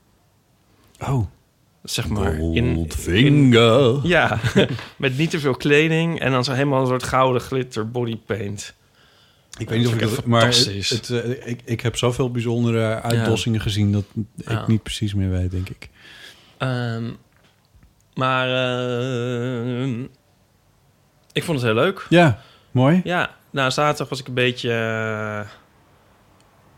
Oh. Zeg maar. Goldfinger. In, ja, met niet te veel kleding... en dan zo helemaal een soort gouden glitter bodypaint. Ik weet niet of ik het... Maar het, het, uh, ik, ik heb zoveel bijzondere uitdossingen ja. gezien... dat ik ja. niet precies meer weet, denk ik. Um, maar uh, ik vond het heel leuk. Ja, mooi. Ja, nou, zaterdag was ik een beetje... Uh,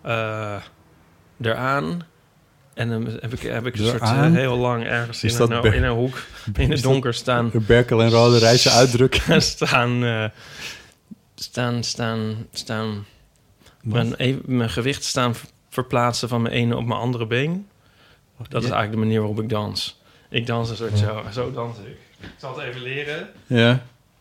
uh, eraan. En dan heb ik, heb ik een soort aan? uh, heel lang ergens in een, Ber- in een hoek in het donker staan. Berkel en Rode Reizen uitdrukken. staan, uh, staan, staan, staan. Mijn, even, mijn gewicht staan verplaatsen van mijn ene op mijn andere been. Dat ja. is eigenlijk de manier waarop ik dans. Ik dans een soort zo. Zo dans ik. Ik zal het even leren. Ja.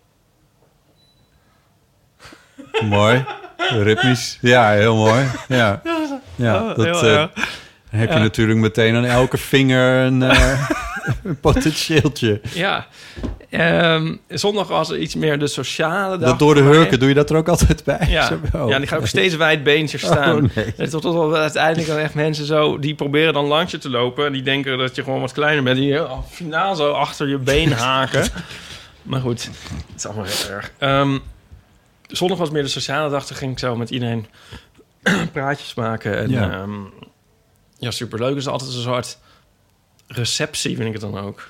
Mooi. Ritmisch. Ja, heel mooi. Ja, ja dat... heel, uh, ja. Dan heb je ja. natuurlijk meteen aan elke vinger een, uh, een potentieeltje. Ja. Um, zondag was er iets meer de sociale dag. Dat door de hurken, doe je dat er ook altijd bij? Ja, oh, ja die gaan ook steeds wijdbeentjes staan. Oh, nee. En tot, tot wel uiteindelijk dan echt mensen zo... die proberen dan langs je te lopen... en die denken dat je gewoon wat kleiner bent... die heel finaal zo achter je been haken. Maar goed, het is allemaal heel erg. Um, zondag was meer de sociale dag. Toen ging ik zo met iedereen praatjes maken. En ja, um, ja superleuk. Het is altijd een soort receptie, vind ik het dan ook.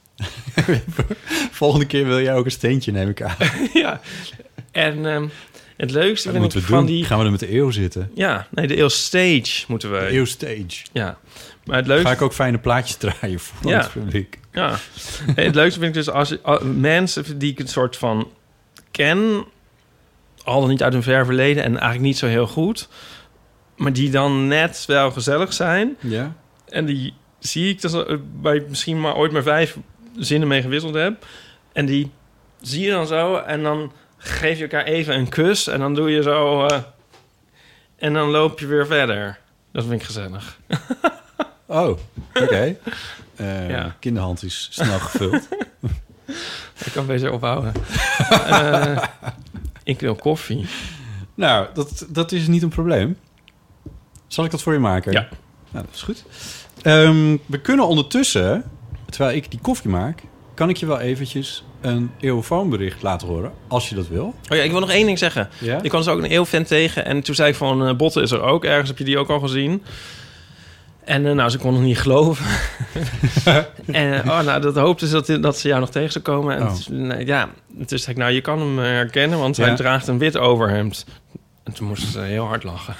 Volgende keer wil jij ook een steentje, neem ik aan. Ja, en um, het leukste dat vind ik we van doen. die... Gaan we er met de eeuw zitten? Ja, nee, de eeuw stage moeten we... De eeuw stage. Ja, maar het leukste... Ga ik ook fijne plaatjes draaien voor ja. het publiek. Ja, nee, het leukste vind ik dus als, als mensen die ik een soort van ken... al dan niet uit een ver verleden en eigenlijk niet zo heel goed... maar die dan net wel gezellig zijn. Ja. En die zie ik dus bij misschien maar ooit maar vijf zinnen mee gewisseld heb. En die zie je dan zo en dan geef je elkaar even een kus... en dan doe je zo... Uh, en dan loop je weer verder. Dat vind ik gezellig. Oh, oké. Okay. Uh, ja. Kinderhand is snel gevuld. Ik kan beter ophouden. uh, ik wil koffie. Nou, dat, dat is niet een probleem. Zal ik dat voor je maken? Ja. Nou, dat is goed. Um, we kunnen ondertussen, terwijl ik die koffie maak... kan ik je wel eventjes een eeuwfoonbericht laten horen, als je dat wil. Oh ja, ik wil nog één ding zeggen. Ja? Ik kwam dus ook een eeuwfan tegen en toen zei ik van... Uh, Botte is er ook, ergens heb je die ook al gezien. En uh, nou, ze kon nog niet geloven. en uh, oh, nou, dat hoopte ze dat, dat ze jou nog tegen zou komen. En oh. toen, uh, ja, toen zei ik, nou, je kan hem herkennen, want ja? hij draagt een wit overhemd. En toen moest ze heel hard lachen.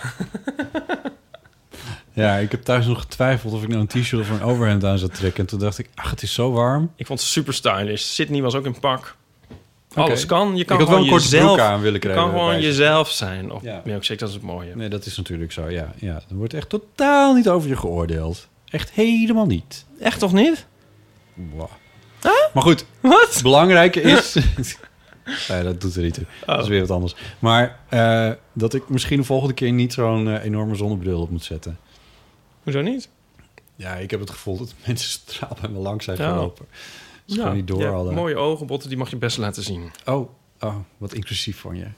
Ja, ik heb thuis nog getwijfeld of ik nou een t-shirt of een overhemd aan zou trekken. En toen dacht ik, ach, het is zo warm. Ik vond het super stylish. Sydney was ook in pak. Okay. Alles kan. Je kan ik had gewoon wel een korte jezelf, broek aan willen krijgen. Je kan gewoon bij. jezelf zijn. Of ja. milkshake, dat is het mooie. Nee, dat is natuurlijk zo, ja. ja. Er wordt echt totaal niet over je geoordeeld. Echt helemaal niet. Echt toch niet? Wow. Huh? Maar goed, wat? Het belangrijke is... nee, dat doet er niet toe. Oh. Dat is weer wat anders. Maar uh, dat ik misschien de volgende keer niet zo'n uh, enorme zonnebril op moet zetten. Hoezo niet? Ja, ik heb het gevoel dat mensen straal bij me langs zijn ja. gelopen. Dat is ja, gewoon niet door ja, hadden. Mooie ogen, Botte, die mag je best laten zien. Oh, oh, wat inclusief van je.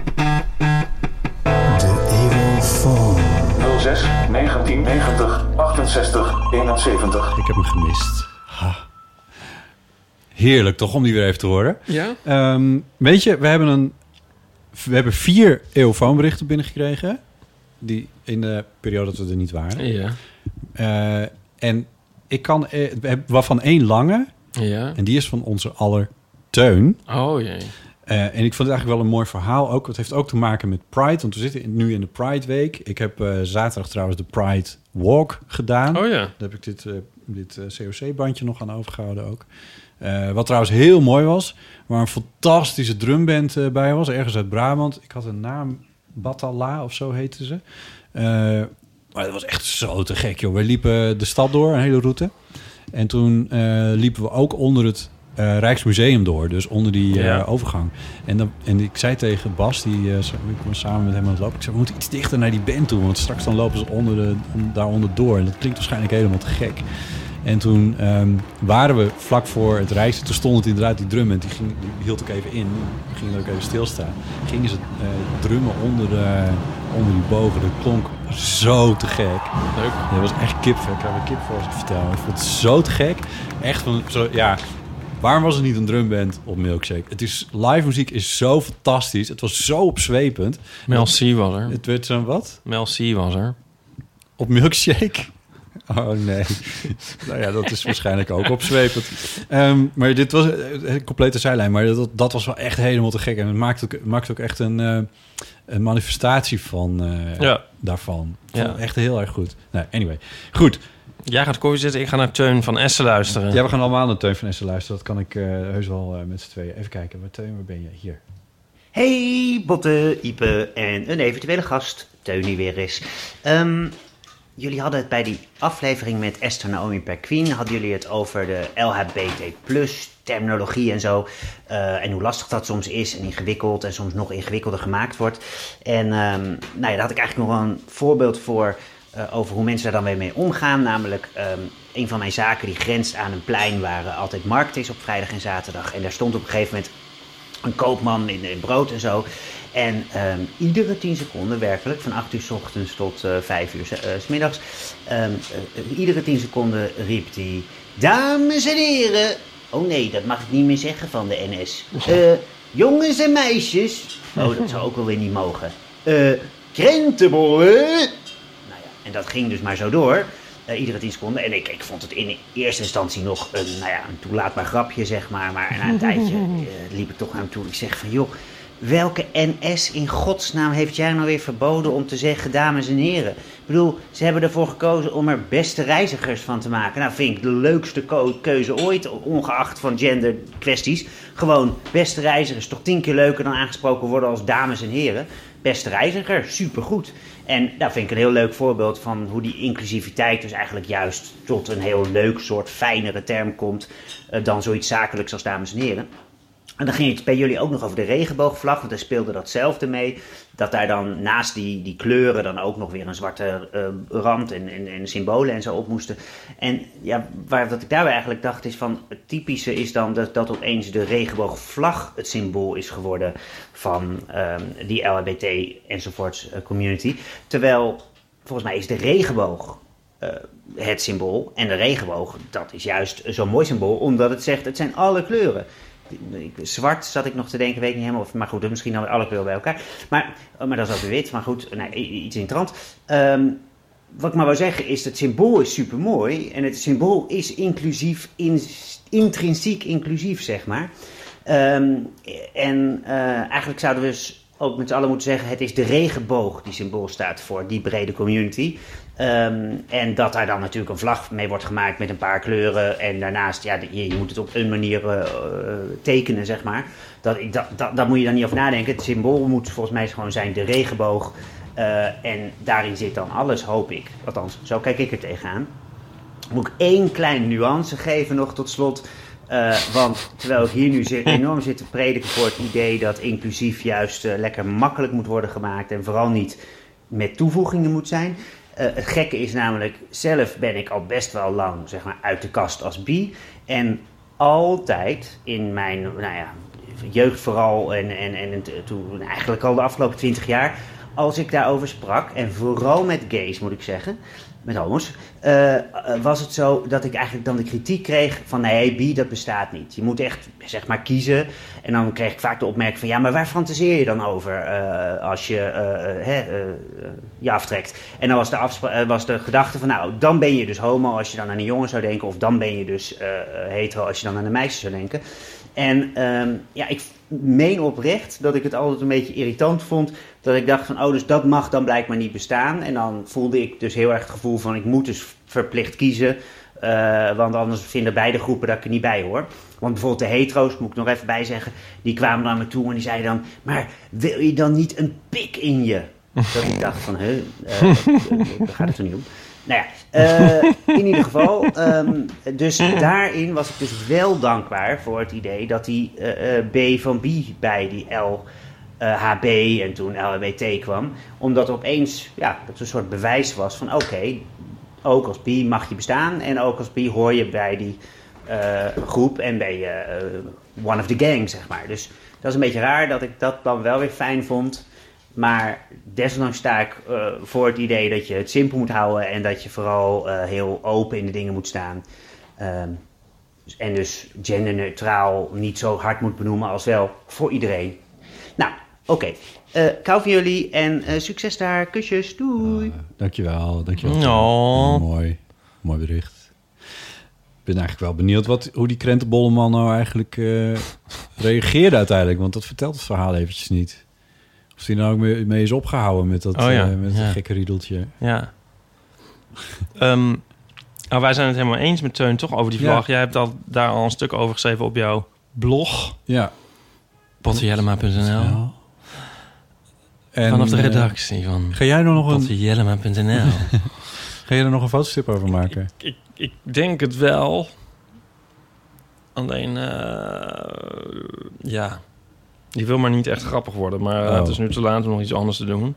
De Eeuwfoon. nul zes negentien negentig achtenzestig eenenzeventig. Ik heb hem gemist. Ha. Heerlijk toch om die weer even te horen. Ja? Um, weet je, we hebben, een, we hebben vier eeuwfoonberichten binnengekregen. Die in de periode dat we er niet waren. Ja. Uh, en ik kan... Uh, waarvan één lange. Ja. En die is van onze aller Teun. Oh jee. Uh, en ik vond het eigenlijk wel een mooi verhaal ook. Het heeft ook te maken met Pride. Want we zitten nu in de Pride Week. Ik heb uh, zaterdag trouwens de Pride Walk gedaan. Oh ja. Daar heb ik dit, uh, dit uh, C O C-bandje nog aan overgehouden ook. Uh, wat trouwens heel mooi was. Waar een fantastische drumband uh, bij was. Ergens uit Brabant. Ik had een naam. Batala of zo heette ze. Uh, maar het was echt zo te gek, joh. We liepen de stad door, een hele route. En toen uh, liepen we ook onder het uh, Rijksmuseum door. Dus onder die uh, ja. overgang. En, dan, en ik zei tegen Bas, die uh, ik was samen met hem aan het lopen. Ik zei, we moeten iets dichter naar die band toe. Want straks dan lopen ze onder de, on, daaronder door. En dat klinkt waarschijnlijk helemaal te gek. En toen um, waren we vlak voor het Rijks. Toen stond het inderdaad, die drumband, die, ging, die hield ook even in. Die ging er ook even stilstaan. Gingen ze uh, drummen onder, de, onder die bogen. Dat klonk zo te gek. Leuk. Dat was echt kipvel. Ik heb er kip voor als ik vertel. Ik vond het zo te gek. Echt van, zo, ja... Waarom was er niet een drumband op Milkshake? Het is, live muziek is zo fantastisch. Het was zo opzwepend. Mel C was er. Het werd zo'n wat? Mel C was er. Op Milkshake? Oh nee. Nou ja, dat is waarschijnlijk ook opzwepend. Um, maar dit was een complete zijlijn. Maar dat, dat was wel echt helemaal te gek. En het maakt ook, maakt ook echt een, uh, een manifestatie van uh, ja. daarvan. Ja. Echt heel erg goed. Nou, anyway. Goed. Jij gaat koffie zitten, ik ga naar Teun van Essen luisteren. Ja, we gaan allemaal naar Teun van Essen luisteren. Dat kan ik uh, heus wel uh, met z'n tweeën. Even kijken. Waar, Teun, waar ben je? Hier. Hey, Botte, Ipe en een eventuele gast. Teun hier weer eens. Um, jullie hadden het bij die aflevering met Esther Naomi Perquin... hadden jullie het over de L H B T plus terminologie en zo. Uh, en hoe lastig dat soms is en ingewikkeld... en soms nog ingewikkelder gemaakt wordt. En um, nou ja, daar had ik eigenlijk nog wel een voorbeeld voor... Uh, over hoe mensen daar dan weer mee omgaan. Namelijk, um, een van mijn zaken die grenst aan een plein... waar uh, altijd markt is op vrijdag en zaterdag. En daar stond op een gegeven moment een koopman in, in brood en zo... En um, iedere tien seconden, werkelijk, van acht uur 's ochtends tot uh, vijf uur 's uh, 's middags... Um, uh, iedere tien seconden riep hij... Dames en heren... Oh nee, dat mag ik niet meer zeggen van de N S. Uh, jongens en meisjes... Oh, dat zou ook wel weer niet mogen. Uh, krentenbollen... Nou ja, en dat ging dus maar zo door... Uh, iedere tien seconden. En ik, ik vond het in eerste instantie nog een, nou ja, een toelaatbaar grapje, zeg maar. Maar na een tijdje uh, liep ik toch naar hem toe. Ik zeg van, joh... Welke N S in godsnaam heeft jij nou weer verboden om te zeggen dames en heren? Ik bedoel, ze hebben ervoor gekozen om er beste reizigers van te maken. Nou, vind ik de leukste ko- keuze ooit, ongeacht van genderkwesties. Gewoon, beste reiziger is toch tien keer leuker dan aangesproken worden als dames en heren. Beste reiziger, supergoed. En daar vind ik een heel leuk voorbeeld van hoe die inclusiviteit dus eigenlijk juist tot een heel leuk soort fijnere term komt uh, dan zoiets zakelijks als dames en heren. En dan ging het bij jullie ook nog over de regenboogvlag, want daar speelde datzelfde mee. Dat daar dan naast die, die kleuren dan ook nog weer een zwarte uh, rand en, en, en symbolen en zo op moesten. En ja, waar wat ik daarbij eigenlijk dacht is van, het typische is dan dat, dat opeens de regenboogvlag het symbool is geworden van um, die L H B T enzovoorts uh, community. Terwijl, volgens mij is de regenboog uh, het symbool. En de regenboog, dat is juist zo'n mooi symbool, omdat het zegt, het zijn alle kleuren. Zwart zat ik nog te denken, weet ik niet helemaal. Of, maar goed, misschien dan alle kleuren bij elkaar. Maar, maar dat is ook weer wit. Maar goed, nee, iets in trant. Um, wat ik maar wou zeggen is, het symbool is super mooi. En het symbool is inclusief, in, intrinsiek inclusief, zeg maar. Um, en uh, eigenlijk zouden we dus ook met z'n allen moeten zeggen, het is de regenboog die symbool staat voor die brede community. Um, en dat daar dan natuurlijk een vlag mee wordt gemaakt met een paar kleuren. En daarnaast, ja, je, je moet het op een manier uh, tekenen, zeg maar. Dat, dat, dat, daar moet je dan niet over nadenken. Het symbool moet volgens mij gewoon zijn de regenboog. Uh, en daarin zit dan alles, hoop ik. Althans, zo kijk ik er tegenaan. Moet ik één kleine nuance geven nog tot slot. Uh, want terwijl ik hier nu zit, enorm zit te prediken voor het idee dat inclusief juist uh, lekker makkelijk moet worden gemaakt. En vooral niet met toevoegingen moet zijn. Uh, het gekke is namelijk, zelf ben ik al best wel lang, zeg maar, uit de kast als bi. En altijd in mijn, nou ja, jeugd vooral en, en, en toen eigenlijk al de afgelopen twintig jaar, als ik daarover sprak, en vooral met gays moet ik zeggen, met homo's, uh, was het zo dat ik eigenlijk dan de kritiek kreeg van nee, bi dat bestaat niet. Je moet echt, zeg maar, kiezen. En dan kreeg ik vaak de opmerking van ja, maar waar fantaseer je dan over uh, als je uh, uh, uh, je aftrekt? En dan was de, afspra- uh, was de gedachte van nou, dan ben je dus homo als je dan aan een jongen zou denken, of dan ben je dus uh, hetero als je dan aan een meisje zou denken. En um, ja, ik meen oprecht dat ik het altijd een beetje irritant vond. Dat ik dacht van, oh, dus dat mag dan blijkbaar niet bestaan. En dan voelde ik dus heel erg het gevoel van, ik moet dus verplicht kiezen. Uh, want anders vinden beide groepen dat ik er niet bij hoor. Want bijvoorbeeld de hetero's, moet ik nog even bij zeggen, die kwamen naar me toe en die zeiden dan, maar wil je dan niet een pik in je? Dat ik dacht van, hè, uh, daar gaat het er niet om. Nou ja, uh, in ieder geval, um, dus daarin was ik dus wel dankbaar voor het idee dat die uh, uh, B van bi bij die L H B en toen L H B T kwam. Omdat er opeens, ja, dat een soort bewijs was van oké, okay, ook als bi mag je bestaan en ook als bi hoor je bij die uh, groep en ben je uh, one of the gang, zeg maar. Dus dat is een beetje raar dat ik dat dan wel weer fijn vond. Maar desondanks sta ik uh, voor het idee dat je het simpel moet houden en dat je vooral uh, heel open in de dingen moet staan. Um, en dus genderneutraal niet zo hard moet benoemen als wel voor iedereen. Nou, oké. Okay. Uh, kou van jullie en uh, succes daar. Kusjes. Doei. Uh, dankjewel. Dankjewel. Oh. Mooi. mooi bericht. Ik ben eigenlijk wel benieuwd wat, hoe die krentenbolleman nou eigenlijk uh, reageerde uiteindelijk. Want dat vertelt het verhaal eventjes niet. Of hij nou ook mee, mee is opgehouden met dat, oh ja, uh, met ja. dat gekke riedeltje. Ja. um, nou, wij zijn het helemaal eens met Teun, toch, over die vlag. Ja. Jij hebt al, daar al een stuk over geschreven op jouw blog. Ja. bottejellema punt n l. En, vanaf de redactie van ga jij er nog een bottejellema punt n l. Ga je er nog een fotostip over maken? Ik, ik, ik denk het wel. Alleen, uh, ja... Die wil maar niet echt grappig worden. Maar uh, oh. Het is nu te laat om nog iets anders te doen.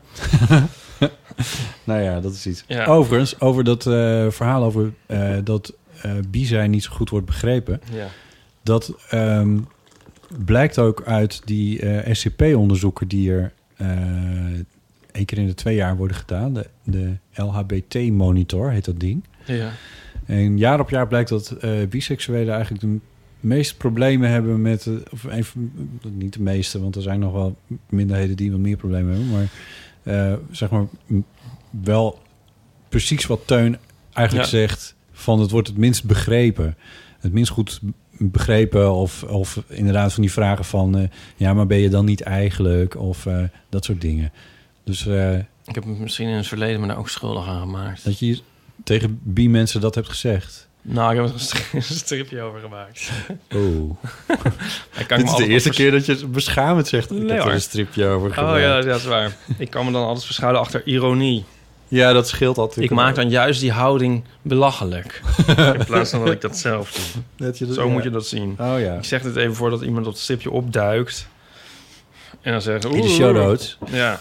Nou ja, dat is iets. Ja. Overigens, over dat uh, verhaal over uh, dat uh, bi-zijn niet zo goed wordt begrepen. Ja. Dat um, blijkt ook uit die uh, S C P-onderzoeken die er uh, één keer in de twee jaar worden gedaan. De, de L H B T-monitor heet dat ding. Ja. En jaar op jaar blijkt dat uh, biseksuelen eigenlijk de meeste problemen hebben met... Of even, niet de meeste, want er zijn nog wel minderheden die wat meer problemen hebben. Maar uh, zeg maar wel precies wat Teun eigenlijk ja. zegt... van het wordt het minst begrepen. Het minst goed begrepen of, of inderdaad van die vragen van... Uh, ja, maar ben je dan niet eigenlijk? Of uh, dat soort dingen. Dus... Uh, ik heb misschien in het verleden me daar ook schuldig aan gemaakt. Dat je tegen bi-mensen dat hebt gezegd... Nou, ik heb er een stripje over gemaakt. Oh. Dit is de eerste vers... keer dat je beschamend zegt... Ik nee, heb er een stripje over gemaakt. Oh ja, dat is waar. Ik kan me dan altijd verschuilen achter ironie. Ja, dat scheelt altijd. Ik maak dan juist die houding belachelijk. In plaats van dat ik dat zelf doe. Dat je dat, Zo ja. moet je dat zien. Oh, ja. Ik zeg het even voordat iemand op het stripje opduikt. En dan zeggen... In de show notes. Ja.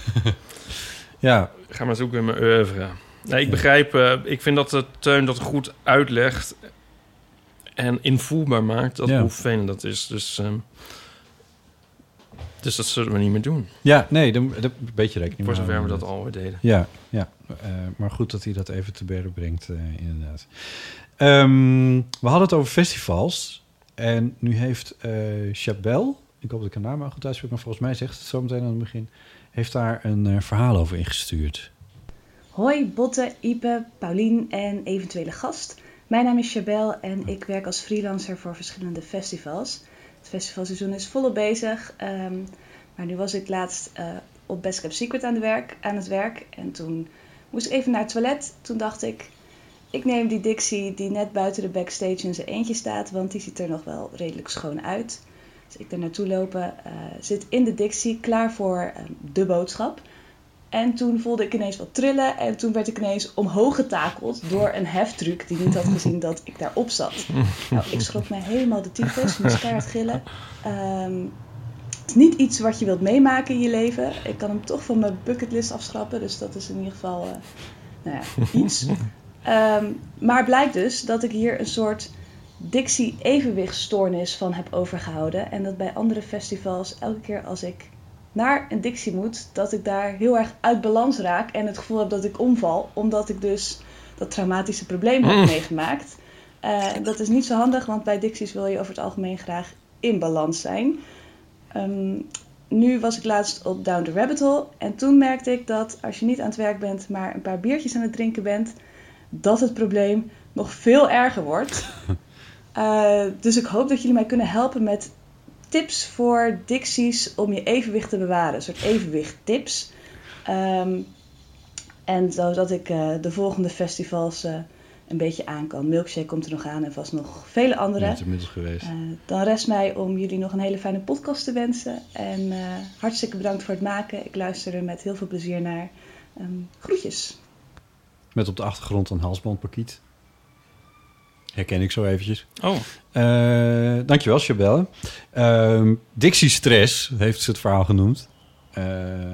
Ja. Ga maar zoeken in mijn oeuvre. Nee, ik begrijp... Uh, ik vind dat de Teun dat goed uitlegt... en invoelbaar maakt... dat ja. hoe vervelend dat is. Dus, um, dus dat zullen we niet meer doen. Ja, nee, daar een beetje rekening voor zover we dat al deden. Ja, ja. Uh, maar goed dat hij dat even te berden brengt, uh, inderdaad. Um, we hadden het over festivals. En nu heeft uh, Chabelle... ik hoop dat ik haar naam maar goed uitspreek... maar volgens mij zegt het zo meteen aan het begin... heeft daar een uh, verhaal over ingestuurd. Hoi Botte, Ipe, Paulien en eventuele gast. Mijn naam is Chabelle en ik werk als freelancer voor verschillende festivals. Het festivalseizoen is volop bezig, um, maar nu was ik laatst uh, op Best Kept Secret aan, de werk, aan het werk. En toen moest ik even naar het toilet. Toen dacht ik, ik neem die Dixie die net buiten de backstage in zijn eentje staat, want die ziet er nog wel redelijk schoon uit. Dus ik daar naartoe lopen, uh, zit in de Dixie, klaar voor uh, de boodschap. En toen voelde ik ineens wat trillen. En toen werd ik ineens omhoog getakeld door een heftruck die niet had gezien dat ik daarop zat. Nou, ik schrok me helemaal de tyfus, moest keihard gillen. Um, het is niet iets wat je wilt meemaken in je leven. Ik kan hem toch van mijn bucketlist afschrappen. Dus dat is in ieder geval uh, nou ja, iets. Um, maar blijkt dus dat ik hier een soort Dixie-evenwichtstoornis van heb overgehouden. En dat bij andere festivals elke keer als ik... naar een Dixie moet, dat ik daar heel erg uit balans raak en het gevoel heb dat ik omval, omdat ik dus dat traumatische probleem heb meegemaakt. Uh, dat is niet zo handig, want bij Dixies wil je over het algemeen graag in balans zijn. Um, nu was ik laatst op Down the Rabbit Hole en toen merkte ik dat als je niet aan het werk bent, maar een paar biertjes aan het drinken bent, dat het probleem nog veel erger wordt. Uh, dus ik hoop dat jullie mij kunnen helpen met tips voor Dixies om je evenwicht te bewaren. Een soort evenwichttips. Um, en zodat ik uh, de volgende festivals uh, een beetje aan kan. Milkshake komt er nog aan en vast nog vele andere. Ja, het is inmiddels geweest. Uh, dan rest mij om jullie nog een hele fijne podcast te wensen. En uh, hartstikke bedankt voor het maken. Ik luister er met heel veel plezier naar. Um, groetjes. Met op de achtergrond een halsbandparkiet. Herken ik zo eventjes. Oh. Uh, dankjewel, Chabelle. Uh, Dixie Stress heeft ze het verhaal genoemd. Uh,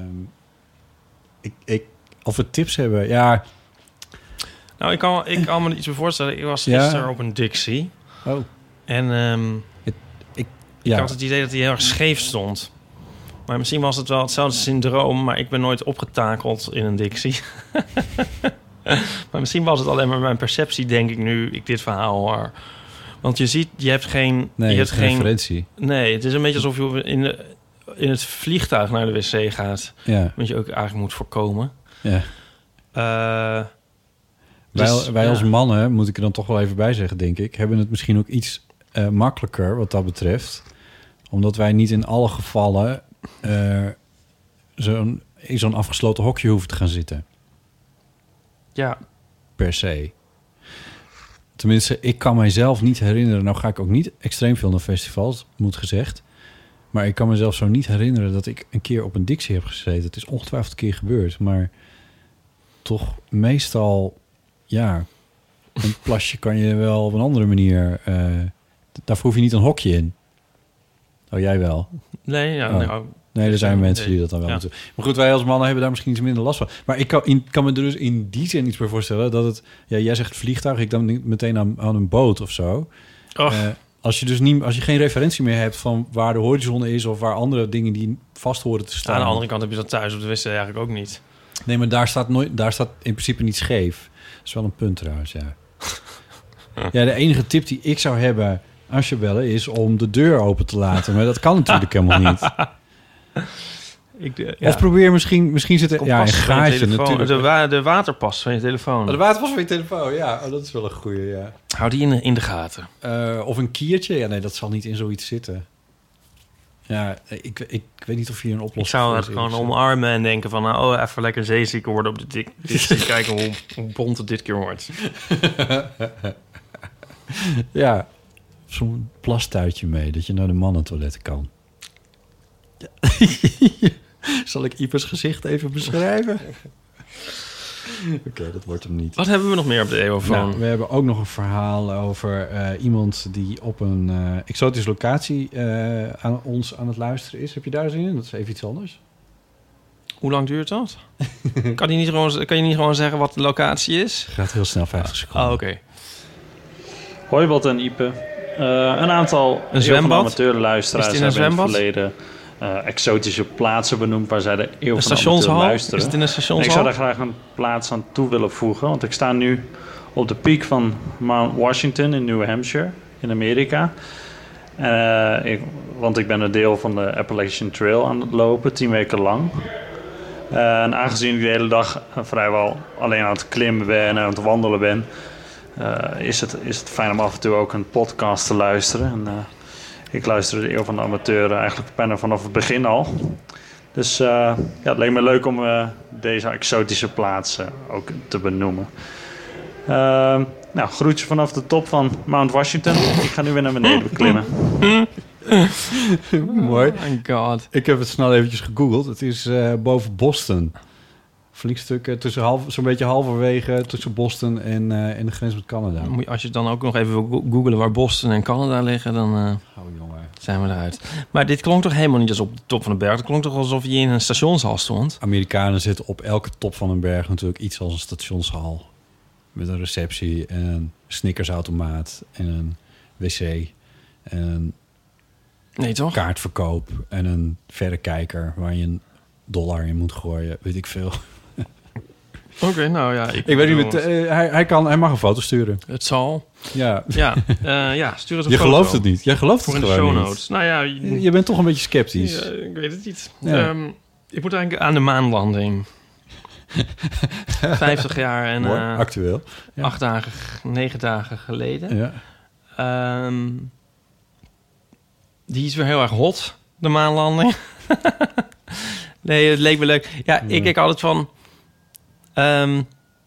ik, ik, of we tips hebben, ja. Nou, ik kan, ik kan me iets voorstellen. Ik was gisteren ja. op een Dixie. Oh. En um, het, ik, ja. ik had het idee dat hij heel erg scheef stond. Maar misschien was het wel hetzelfde syndroom. Maar ik ben nooit opgetakeld in een Dixie. Maar misschien was het alleen maar mijn perceptie, denk ik, nu ik dit verhaal hoor. Want je ziet, je hebt geen... Nee, je hebt geen referentie. Nee, het is een beetje alsof je in, de, in het vliegtuig naar de wc gaat. Ja. Wat je ook eigenlijk moet voorkomen. Ja. Uh, Dus, wij wij ja. als mannen, moet ik er dan toch wel even bij zeggen, denk ik... hebben het misschien ook iets uh, makkelijker wat dat betreft. Omdat wij niet in alle gevallen... Uh, zo'n, in zo'n afgesloten hokje hoeven te gaan zitten. Ja. Per se. Tenminste, ik kan mijzelf niet herinneren... nou ga ik ook niet extreem veel naar festivals, moet gezegd... maar ik kan mezelf zo niet herinneren... dat ik een keer op een Dixie heb gezeten. Het is ongetwijfeld een keer gebeurd, maar... toch meestal... ja, een plasje kan je wel op een andere manier... Uh, daarvoor hoef je niet een hokje in. Oh, jij wel? Nee, ja, oh. nou... Nee, er zijn mensen die dat dan wel ja. moeten. Maar goed, wij als mannen hebben daar misschien iets minder last van. Maar ik kan, in, kan me er dus in die zin iets bij voorstellen... dat het... Ja, jij zegt vliegtuig, ik dan meteen aan, aan een boot of zo. Uh, als je dus niet, als je geen referentie meer hebt van waar de horizon is... of waar andere dingen die vast horen te staan... Aan de andere kant heb je dat thuis op de wc eigenlijk ook niet. Nee, maar daar staat, nooit, daar staat in principe niet scheef. Dat is wel een punt trouwens, ja. Ja, de enige tip die ik zou hebben aan Chabelle... is om de deur open te laten. Maar dat kan natuurlijk helemaal niet. Ik, de, ja. Of probeer misschien... Misschien zit er ja, een gaatje natuurlijk. De, wa- de waterpas van je telefoon. Oh, de waterpas van je telefoon, ja. Oh, dat is wel een goeie, ja. Hou die in de, in de gaten. Uh, of een kiertje. Ja, nee, dat zal niet in zoiets zitten. Ja, ik, ik weet niet of hier een oplossing is. Ik zou het gewoon omarmen en denken van... Nou, oh, even lekker zeeziek worden op de dik. Kijken hoe, hoe bont het dit keer wordt. Ja, zo'n plastuitje mee, dat je naar de mannentoiletten kan. Ja. Zal ik Ipes gezicht even beschrijven? Oké, okay, dat wordt hem niet. Wat hebben we nog meer op de Eeuwofoon? Nou, we hebben ook nog een verhaal over uh, iemand die op een uh, exotische locatie uh, aan ons aan het luisteren is. Heb je daar zin in? Dat is even iets anders. Hoe lang duurt dat? kan, je niet gewoon, kan je niet gewoon zeggen wat de locatie is? Gaat heel snel, vijftig seconden. Oh, oké. Okay. Hoi, Bot en Ipe. Uh, een aantal amateurluisteraars hebben in het verleden... Uh, exotische plaatsen benoemd waar zij de eeuw van de amateur luisteren. Is het in een stationshal? Ik zou daar graag een plaats aan toe willen voegen. Want ik sta nu op de piek van Mount Washington in New Hampshire in Amerika. Uh, ik, want ik ben een deel van de Appalachian Trail aan het lopen, tien weken lang. Uh, en aangezien ik de hele dag vrijwel alleen aan het klimmen ben en aan het wandelen ben... Uh, is, het, is het fijn om af en toe ook een podcast te luisteren. En, uh, ik luisterde de Eeuw van de Amateur eigenlijk bijna vanaf het begin al. Dus uh, ja, het leek me leuk om uh, deze exotische plaatsen ook te benoemen. Uh, nou, groetje vanaf de top van Mount Washington. Ik ga nu weer naar beneden beklimmen. Mooi. Oh my god. Ik heb het snel eventjes gegoogeld. Het is uh, boven Boston. Flink stuk uh, tussen half, zo'n beetje halverwege tussen Boston en, uh, en de grens met Canada. Moet je, als je dan ook nog even wil googlen waar Boston en Canada liggen, dan uh, oh, jongen. zijn we eruit. Maar dit klonk toch helemaal niet als op de top van de berg? Het klonk toch alsof je in een stationshal stond? Amerikanen zitten op elke top van een berg natuurlijk iets als een stationshal. Met een receptie en een Snickersautomaat en een wc en een nee, toch? kaartverkoop en een verrekijker waar je een dollar in moet gooien. Weet ik veel. Oké, okay, nou ja. Ik, ik weet niet, uh, hij, hij, kan, hij mag een foto sturen. Het zal. Ja, ja, uh, ja stuur het een je foto. Je gelooft het niet. Jij gelooft voor het gewoon gewoon show notes. niet. Nou ja, je, je bent toch een beetje sceptisch. Ja, ik weet het niet. Ja. Um, ik moet eigenlijk aan de maanlanding. vijftig jaar en uh, actueel. Ja. Acht dagen, negen dagen geleden. Ja. Um, die is weer heel erg hot, de maanlanding. Nee, het leek me leuk. Ja, ja. ik kijk altijd van... Um,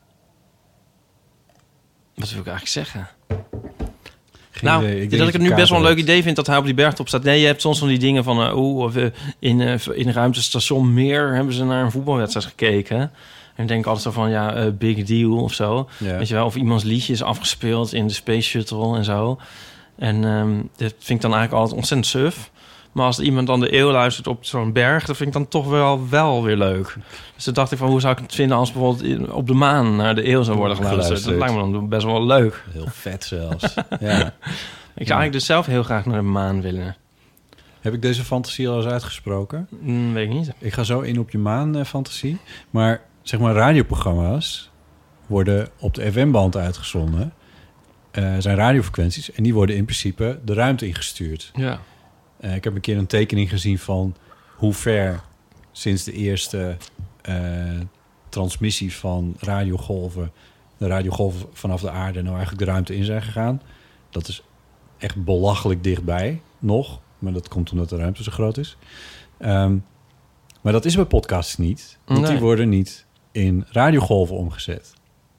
wat wil ik eigenlijk zeggen? Geen nou, idee. Ik dat ik het nu best wel een leuk idee vind dat hij op die bergtop staat. Nee, je hebt soms van die dingen van... Uh, oeh, of, uh, in, uh, in ruimtestation Meer hebben ze naar een voetbalwedstrijd gekeken. En ik denk altijd zo van, ja, uh, big deal of zo. Ja. Weet je wel, of iemands liedje is afgespeeld in de Space Shuttle en zo. En um, dat vind ik dan eigenlijk altijd ontzettend suf. Maar als iemand dan de eeuw luistert op zo'n berg... dat vind ik dan toch wel, wel weer leuk. Dus toen dacht ik van, hoe zou ik het vinden... als bijvoorbeeld op de maan naar de eeuw zou worden geluisterd? geluisterd. Dat lijkt me dan best wel leuk. Heel vet zelfs. Ja. Ik zou eigenlijk dus zelf heel graag naar de maan willen. Heb ik deze fantasie al eens uitgesproken? Mm, weet ik niet. Ik ga zo in op je maan-fantasie. Maar zeg maar, radioprogramma's worden op de F M-band uitgezonden. Uh, zijn radiofrequenties. En die worden in principe de ruimte ingestuurd. Ja. Uh, ik heb een keer een tekening gezien van hoe ver sinds de eerste uh, transmissie van radiogolven de radiogolven vanaf de aarde nou eigenlijk de ruimte in zijn gegaan. Dat is echt belachelijk dichtbij nog. Maar dat komt omdat de ruimte zo groot is. Um, maar dat is bij podcasts niet. Want Nee. die worden niet in radiogolven omgezet.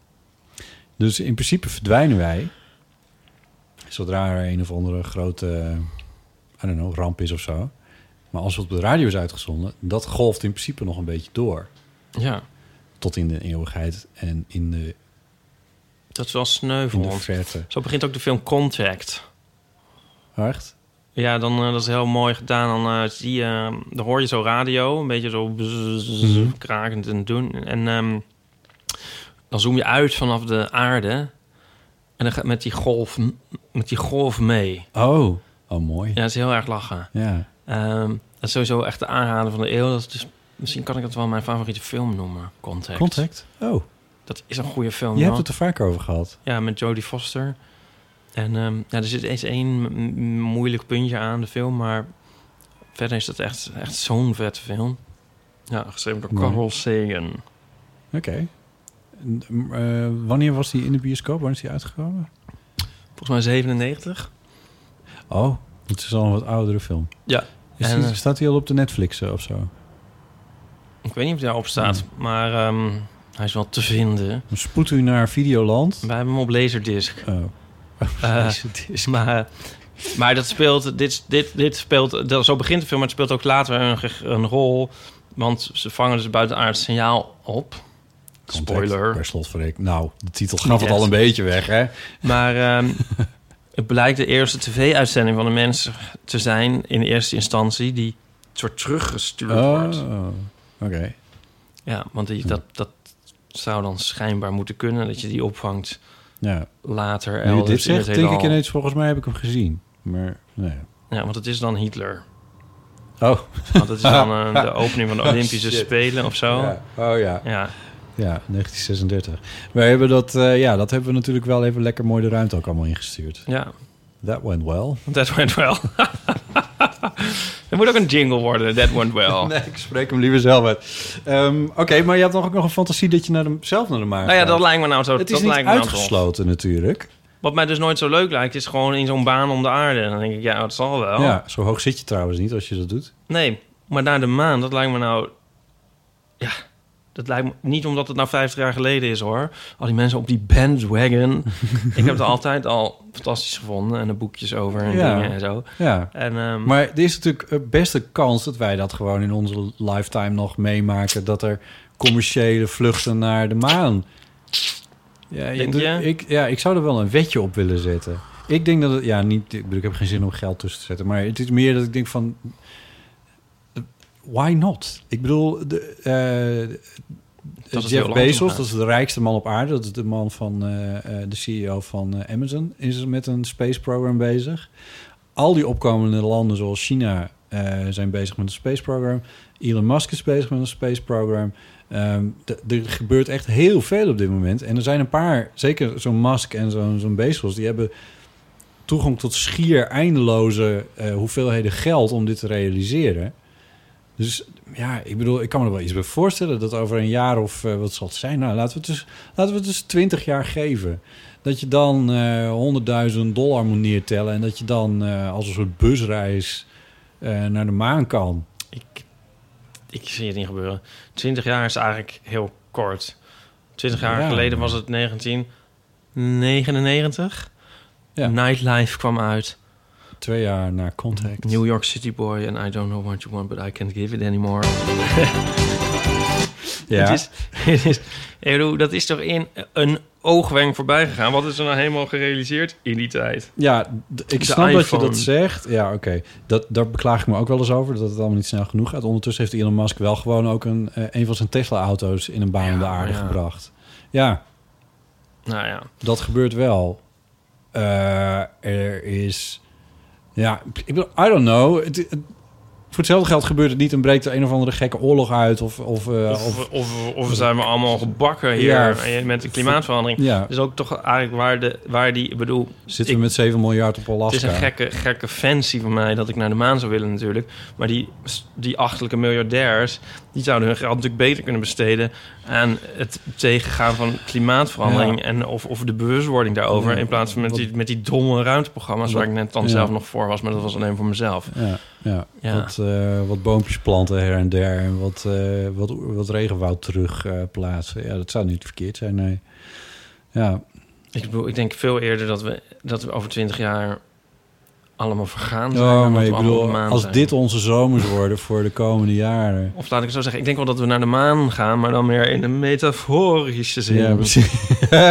Dus in principe verdwijnen wij... zodra er een of andere grote... I don't know, ramp is of zo. Maar als het op de radio is uitgezonden... dat golft in principe nog een beetje door. Ja. Tot in de eeuwigheid en in de... Dat is wel sneu voor in de ons. verte. Zo begint ook de film Contact. Echt? Ja, dan, uh, dat is heel mooi gedaan. Dan, uh, zie je, uh, dan hoor je zo radio, een beetje zo bzzz, Mm-hmm. krakend en doen. En um, dan zoom je uit vanaf de aarde. En dan gaat met die golf, met die golf mee. Oh, oh mooi. Ja, dat is heel erg lachen. Ja. Um, dat is sowieso echt de aanrader van de eeuw. Dat is dus, misschien kan ik dat wel mijn favoriete film noemen. Contact. Contact? Oh. Dat is een goede film. Je joh. hebt het er vaak over gehad. Ja, met Jodie Foster. En um, ja, er zit eens één m- moeilijk puntje aan de film, maar verder is dat echt, echt zo'n vette film. Ja, geschreven door Mooi. Carl Sagan. Oké. Okay. Uh, wanneer was die in de bioscoop? Wanneer is die uitgekomen? Volgens mij zevenennegentig. Oh, het is al een wat oudere film. Ja. Is en, die, uh, staat hij al op de Netflix uh, of zo? Ik weet niet of hij daarop staat, hmm. maar um, hij is wel te vinden. Dan spoedt u naar Videoland. Wij hebben hem op Laserdisc. Oh. Uh, maar, maar dat speelt, dit, dit, dit speelt, dat, zo begint de film, maar het speelt ook later een, een rol, want ze vangen dus buitenaards signaal op. Contact, spoiler. Per slotverrekening. Nou, de titel gaf het al een beetje weg, hè? Maar um, het blijkt de eerste tv-uitzending van de mens te zijn in eerste instantie die soort teruggestuurd oh, wordt. Oké. Okay. Ja, want die, dat, dat zou dan schijnbaar moeten kunnen, dat je die opvangt. Ja. Later elders. Nu dit zegt, in denk ik ineens, volgens mij heb ik hem gezien. Maar, nee. Ja, want het is dan Hitler. Oh. Want het is dan uh, de opening van de Olympische oh, Spelen of zo. Ja. Oh ja. Ja. Ja, negentien zesendertig. Wij hebben dat, uh, ja, dat hebben we natuurlijk wel even lekker mooi de ruimte ook allemaal ingestuurd. Ja. That went well. That went well. Er moet ook een jingle worden, that went well. Nee, ik spreek hem liever zelf uit. Um, Oké, okay, maar je hebt nog ook nog een fantasie dat je naar de, zelf naar de maan gaat. Nou ja, dat lijkt me nou zo. Het is dat niet lijkt me uitgesloten nou natuurlijk. Wat mij dus nooit zo leuk lijkt, is gewoon in zo'n baan om de aarde. En dan denk ik, ja, dat zal wel. Ja, zo hoog zit je trouwens niet als je dat doet. Nee, maar naar de maan, dat lijkt me nou... Ja, dat lijkt me niet omdat het nou vijftig jaar geleden is, hoor. Al die mensen op die bandwagon. Ik heb het altijd al fantastisch gevonden. En de boekjes over en ja. dingen en zo. Ja. En, um, maar er is natuurlijk best een kans dat wij dat gewoon in onze lifetime nog meemaken. Dat er commerciële vluchten naar de maan... Ja, denk je? Ik, ja, ik zou er wel een wetje op willen zetten. Ik denk dat het... Ja, niet... Ik bedoel, ik heb geen zin om geld tussen te zetten. Maar het is meer dat ik denk van... Why not? Ik bedoel... De, uh, Jeff Bezos, dat is de rijkste man op aarde. Dat is de man van... Uh, de C E O van uh, Amazon. Is met een space program bezig. Al die opkomende landen zoals China... Uh, zijn bezig met een space program. Elon Musk is bezig met een space program... Um, d- er gebeurt echt heel veel op dit moment. En er zijn een paar, zeker zo'n Musk en zo'n, zo'n Bezos... die hebben toegang tot schier eindeloze uh, hoeveelheden geld om dit te realiseren. Dus ja, ik bedoel, ik kan me er wel iets bij voorstellen... dat over een jaar of, uh, wat zal het zijn? Nou, laten we het dus, laten we het dus twintig jaar geven. Dat je dan uh, honderdduizend dollar moet neertellen... en dat je dan uh, als een soort busreis uh, naar de maan kan. Ik... Ik zie het niet gebeuren. twintig jaar is eigenlijk heel kort. twintig jaar ja, geleden was het negentien negenennegentig. Ja. Nightlife kwam uit. Twee jaar na Contact. New York City Boy and I don't know what you want, but I can't give it anymore. Ja. Het is, het is, ik bedoel, dat is toch in een oogwenk voorbij gegaan. Wat is er nou helemaal gerealiseerd in die tijd? Ja, d- ik de snap iPhone. dat je dat zegt. Ja, oké. Okay. Dat Daar beklaag ik me ook wel eens over, dat het allemaal niet snel genoeg gaat. Ondertussen heeft Elon Musk wel gewoon ook een, uh, een van zijn Tesla-auto's in een baan ja, om de aarde ja. gebracht. Ja. Nou ja. Dat gebeurt wel. Uh, er is... Ja, ik bedoel, I don't know. Het, het, voor hetzelfde geld gebeurt het niet en breekt er een of andere gekke oorlog uit. Of, of, uh, of, of, of, of zijn we allemaal gebakken hier ja, met de klimaatverandering. Ja. Dus ook toch eigenlijk waar, de, waar die... Ik bedoel, zitten we met zeven miljard op Alaska. Het is een gekke, gekke fancy van mij dat ik naar de maan zou willen natuurlijk. Maar die, die achterlijke miljardairs... die zouden hun geld natuurlijk beter kunnen besteden aan het tegengaan van klimaatverandering ja. en of, of de bewustwording daarover, ja. in plaats van met die, met die domme ruimteprogramma's wat, waar ik net dan ja. zelf nog voor was, maar dat was alleen voor mezelf. Ja, ja. ja. Wat, uh, wat boompjes planten her en der en wat, uh, wat, wat regenwoud terug uh, plaatsen. Ja, dat zou niet verkeerd zijn, nee. Ja. Ik bedoel, ik denk veel eerder dat we, dat we over twintig jaar allemaal vergaan zijn. Ja, maar ik bedoel, als zijn. dit onze zomers worden voor de komende jaren. Of laat ik het zo zeggen, ik denk wel dat we naar de maan gaan, maar dan meer in de metaforische zin. Ja, precies.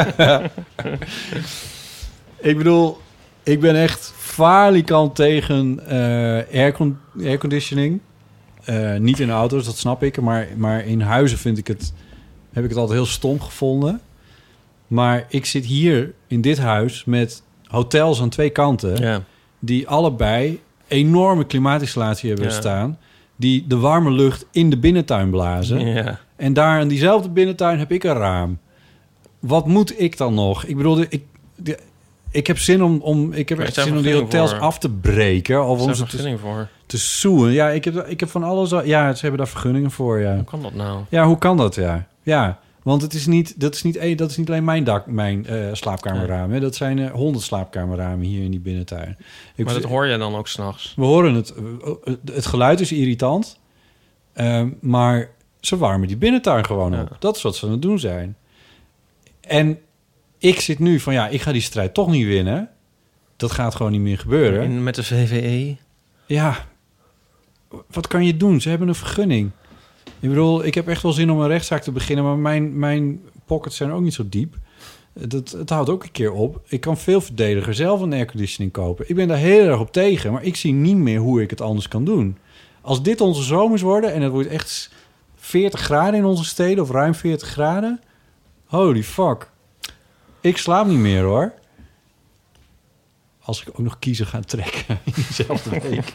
Ik bedoel, ik ben echt falikant tegen uh, aircon- airconditioning. Uh, niet in auto's, dat snap ik. Maar, maar in huizen vind ik het, heb ik het altijd heel stom gevonden. Maar ik zit hier in dit huis met hotels aan twee kanten. Ja. Die allebei enorme klimaatinstallatie hebben ja. staan. Die de warme lucht in de binnentuin blazen. Ja. En daar in diezelfde binnentuin heb ik een raam. Wat moet ik dan nog? Ik bedoel, ik, de, ik heb zin om, om ik heb echt zin om die hotels voor. af te breken. Of om ze te, voor. te soeën. Ja, ik heb, ik heb van alles. Ja, ze hebben daar vergunningen voor. Ja. Hoe kan dat nou? Ja, hoe kan dat? Ja, ja. Want het is niet, dat, is niet, dat is niet alleen mijn, dak, mijn uh, slaapkamerramen. Dat zijn uh, honderd slaapkamerramen hier in die binnentuin. Ik maar dat hoor je dan ook 's nachts? We horen het. Het geluid is irritant. Uh, maar ze warmen die binnentuin gewoon op. Ja. Dat is wat ze aan het doen zijn. En ik zit nu van, ja, ik ga die strijd toch niet winnen. Dat gaat gewoon niet meer gebeuren. En met de V V E? Ja. Wat kan je doen? Ze hebben een vergunning. Ik bedoel, ik heb echt wel zin om een rechtszaak te beginnen, maar mijn, mijn pockets zijn ook niet zo diep. Dat, het houdt ook een keer op. Ik kan veel verdediger zelf een airconditioning kopen. Ik ben daar heel erg op tegen, maar ik zie niet meer hoe ik het anders kan doen. Als dit onze zomers worden en het wordt echt veertig graden in onze steden, of ruim veertig graden, holy fuck. Ik slaap niet meer, hoor. Als ik ook nog kiezen ga trekken in diezelfde week.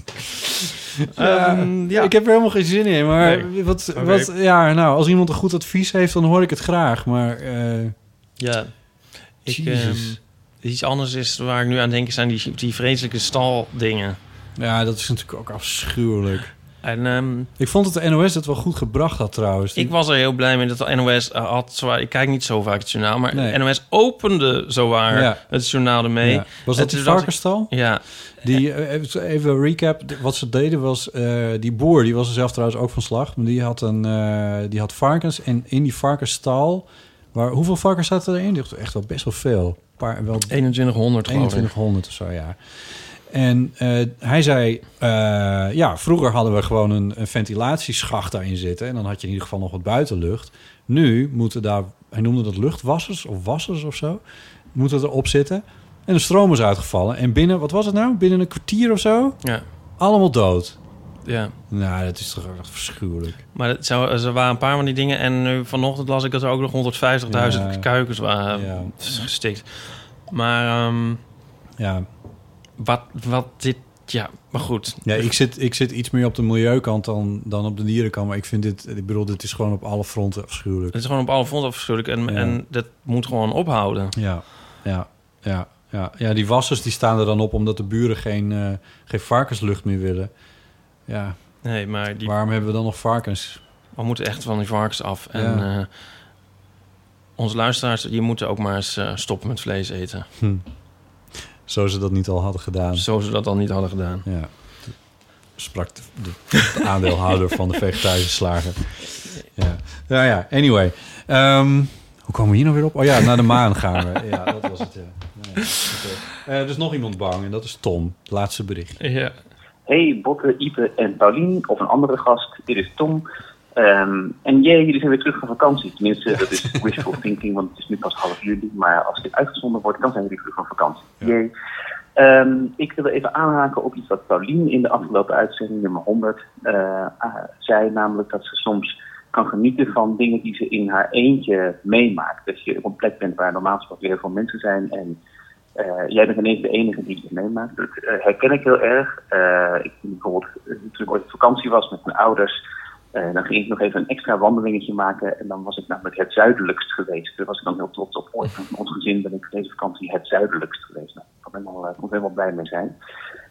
Ja, um, ja, ik heb er helemaal geen zin in. Maar nee, wat, wat, ja, nou, als iemand een goed advies heeft, dan hoor ik het graag. Maar uh, ja, ik, um, iets anders is waar ik nu aan denk, zijn die, die vreselijke staldingen. Ja, dat is natuurlijk ook afschuwelijk. En, um, ik vond dat de N O S het wel goed gebracht had, trouwens. Ik was er heel blij mee dat de N O S uh, had... Zwaar, ik kijk niet zo vaak het journaal, maar nee. de N O S opende zowaar ja. het journaal ermee. Ja. Was dat die varkensstal? Ja. Die, even recap, wat ze deden was... Uh, die boer, die was er zelf trouwens ook van slag... maar die had, een, uh, die had varkens en in die varkensstal... Waar, hoeveel varkens zaten erin? Die echt wel best wel veel. Paar, wel eenentwintighonderd eenentwintighonderd of zo, ja. En uh, hij zei... Uh, ja, vroeger hadden we gewoon een, een ventilatieschacht daarin zitten... en dan had je in ieder geval nog wat buitenlucht. Nu moeten daar... Hij noemde dat luchtwassers of wassers of zo... moeten erop zitten... En de stroom is uitgevallen. En binnen, wat was het nou? Binnen een kwartier of zo? Ja. Allemaal dood. Ja. Nou, dat is toch echt verschuwelijk. Maar het zou, er waren een paar van die dingen. En nu vanochtend las ik dat er ook nog honderdvijftigduizend ja. kuikens waren ja. gestikt. Maar um, ja. wat, wat dit... Ja, maar goed. Ja, ik zit, ik zit iets meer op de milieukant dan, dan op de dierenkant. Maar ik vind dit... Ik bedoel, dit is gewoon op alle fronten afschuwelijk. Het is gewoon op alle fronten afschuwelijk. En, ja. en dat moet gewoon ophouden. Ja, ja. Ja, ja, ja, die wassers die staan er dan op omdat de buren geen, uh, geen varkenslucht meer willen. Ja. Nee, maar die... Waarom hebben we dan nog varkens? We moeten echt van die varkens af. En ja. uh, onze luisteraars, die moeten ook maar eens uh, stoppen met vlees eten. Hm. Zo ze dat niet al hadden gedaan. Zo ze dat al niet hadden gedaan. Ja. Sprak de, de, de aandeelhouder van de vegetarische slager. Ja, nou ja, anyway. Um, Hoe komen we hier nou weer op? Oh ja, naar de maan gaan we. Ja, dat was het, ja. Nee, okay. uh, er is nog iemand bang en dat is Tom. Het laatste bericht. Ja. Hey, Botte, Ipe en Paulien, of een andere gast. Dit is Tom. Um, en jee, jullie zijn weer terug van vakantie. Tenminste, dat is wishful thinking, want het is nu pas half juli. Maar als dit uitgezonden wordt, dan zijn jullie terug van vakantie. Ja. Jee. Um, ik wil even aanhaken op iets wat Paulien in de afgelopen uitzending, nummer honderd, uh, uh, zei. Namelijk dat ze soms... kan genieten van dingen die ze in haar eentje meemaakt. Dat je op een plek bent waar normaal gesproken weer heel veel mensen zijn en uh, jij bent ineens de enige die het meemaakt. Dat uh, herken ik heel erg. Uh, ik bijvoorbeeld, toen ik ooit op vakantie was met mijn ouders, uh, dan ging ik nog even een extra wandelingetje maken en dan was ik namelijk het zuidelijkst geweest. Daar was ik dan heel trots op. Ooit van ons gezin ben ik deze vakantie het zuidelijkst geweest. Nou, daar kan ik helemaal, uh, helemaal blij mee zijn.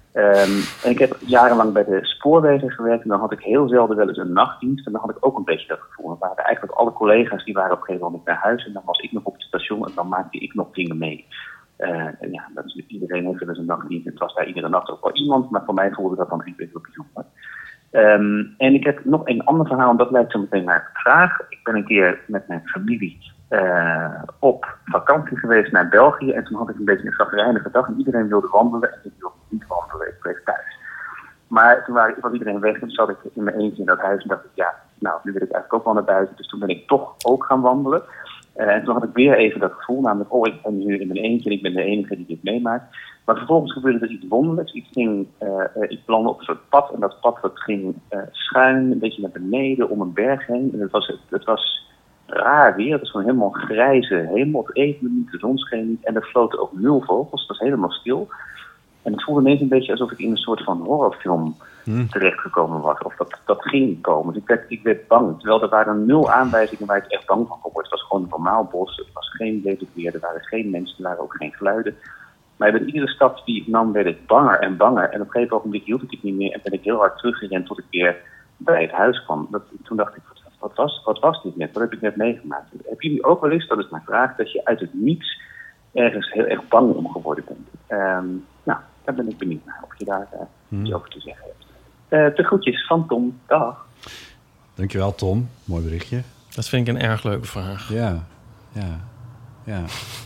Um, en ik heb jarenlang bij de spoorwegen gewerkt en dan had ik heel zelden wel eens een nachtdienst. En dan had ik ook een beetje dat gevoel. Dan waren eigenlijk alle collega's die waren op een gegeven moment naar huis en dan was ik nog op het station en dan maakte ik nog dingen mee. Uh, en ja, dat is, iedereen heeft wel eens een nachtdienst en het was daar iedere nacht ook wel iemand, maar voor mij voelde dat dan niet heel bijzonder. Um, en ik heb nog een ander verhaal en dat leidt zo meteen naar de vraag. Ik ben een keer met mijn familie uh, op vakantie geweest naar België en toen had ik een beetje een chagrijnige dag en iedereen wilde wandelen en ik wilde niet wandelen, ik bleef thuis. Maar toen was iedereen weg en toen zat ik in mijn eentje in dat huis en dacht ik, ja, nou, nu wil ik eigenlijk ook wel naar buiten. Dus toen ben ik toch ook gaan wandelen. Uh, en toen had ik weer even dat gevoel, namelijk, oh, ik ben nu in mijn eentje en ik ben de enige die dit meemaakt. Maar vervolgens gebeurde er iets wonderlijks. Ik ging, uh, uh, ik belandde op een soort pad en dat pad dat ging uh, schuin, een beetje naar beneden, om een berg heen. En het was, het was raar weer, het was gewoon helemaal grijze hemel, het regende niet, de zon scheen niet en er floten ook nul vogels, het was helemaal stil. En het voelde ineens een beetje alsof ik in een soort van horrorfilm hmm. terechtgekomen was. Of dat, dat ging komen. Dus ik werd, ik werd bang. Terwijl er waren nul aanwijzingen waar ik echt bang van kon worden. Het was gewoon een normaal bos. Het was geen lelijk weer. Er waren geen mensen. Er waren ook geen geluiden. Maar bij iedere stap die ik nam werd ik banger en banger. En op een gegeven moment hield ik het niet meer. En ben ik heel hard teruggerend tot ik weer bij het huis kwam. Dat, toen dacht ik, wat, wat, was, wat was dit net? Wat heb ik net meegemaakt? Heb jullie ook wel eens, dat is mijn vraag, dat je uit het niets ergens heel erg bang om geworden bent? Um, nou, daar ben ik benieuwd naar of je daar uh, hmm. iets over te zeggen hebt. Uh, de groetjes van Tom. Dag. Dankjewel, Tom. Mooi berichtje. Dat vind ik een erg leuke vraag. Ja, ja, ja.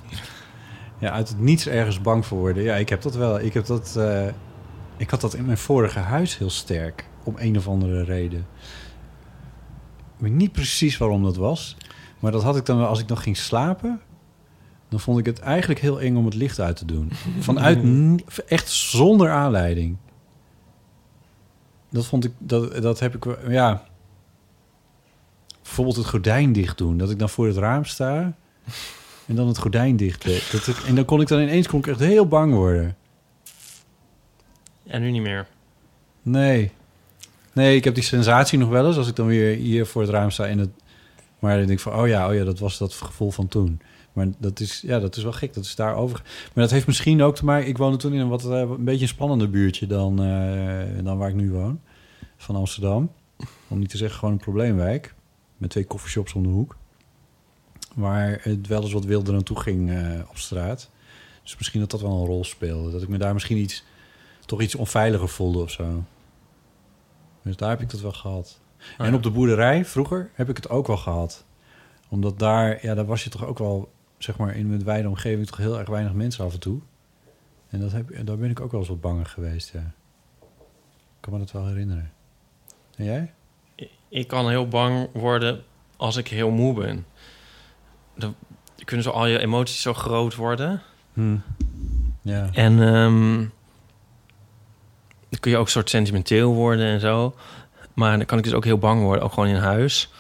Ja, uit het niets ergens bang voor worden. Ja, ik heb dat wel. Ik heb dat, uh, ik had dat in mijn vorige huis heel sterk. Om een of andere reden. Ik weet niet precies waarom dat was. Maar dat had ik dan wel als ik nog ging slapen. Dan vond ik het eigenlijk heel eng om het licht uit te doen. Vanuit, echt zonder aanleiding. Dat vond ik, dat, dat heb ik, ja. Bijvoorbeeld het gordijn dicht doen. Dat ik dan voor het raam sta en dan het gordijn dicht deed. Dat ik, en dan kon ik dan ineens kon ik echt heel bang worden. En nu niet meer? Nee. Nee, ik heb die sensatie nog wel eens als ik dan weer hier voor het raam sta. En het, maar dan denk ik van, oh ja, oh ja, dat was dat gevoel van toen. Maar dat is, ja, dat is wel gek. Dat is daarover. Maar dat heeft misschien ook te maken. Ik woonde toen in een wat uh, een beetje een spannender buurtje dan, uh, dan waar ik nu woon. Van Amsterdam. Om niet te zeggen gewoon een probleemwijk. Met twee coffeeshops om de hoek. Waar het wel eens wat wilder aan toe ging uh, op straat. Dus misschien dat dat wel een rol speelde. Dat ik me daar misschien iets, toch iets onveiliger voelde of zo. Dus daar heb ik dat wel gehad. Oh, en op de boerderij, vroeger, heb ik het ook wel gehad. Omdat daar, ja, daar was je toch ook wel, zeg maar, in een wijde omgeving toch heel erg weinig mensen af en toe. En dat heb, daar ben ik ook wel eens wat banger geweest, ja. Ik kan me dat wel herinneren. En jij? Ik kan heel bang worden als ik heel moe ben. Dan kunnen zo al je emoties zo groot worden. Hmm. Ja. En um, dan kun je ook soort sentimenteel worden en zo. Maar dan kan ik dus ook heel bang worden, ook gewoon in huis.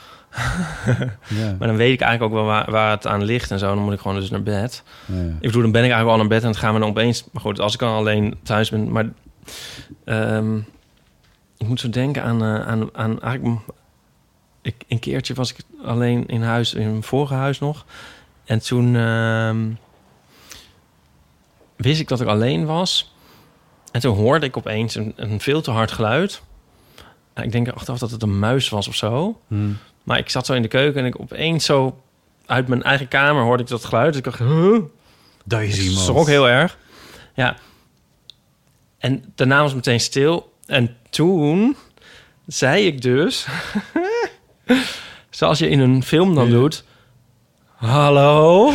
Ja. Maar dan weet ik eigenlijk ook wel waar, waar het aan ligt en zo. Dan moet ik gewoon dus naar bed. Ja, ja. Ik bedoel, dan ben ik eigenlijk al naar bed en dan gaan we dan opeens... Maar goed, als ik dan alleen thuis ben... Maar um, ik moet zo denken aan... Uh, aan, aan eigenlijk, ik, een keertje was ik alleen in huis, in mijn vorige huis nog. En toen uh, wist ik dat ik alleen was. En toen hoorde ik opeens een, een veel te hard geluid. En ik denk achteraf dat het een muis was of zo. Hmm. Maar ik zat zo in de keuken en ik opeens zo uit mijn eigen kamer hoorde ik dat geluid. Dus ik dacht, huh? Daar is iemand. Ik schrok heel erg. Ja. En daarna was het meteen stil. En toen zei ik dus, zoals je in een film dan ja. doet, hallo.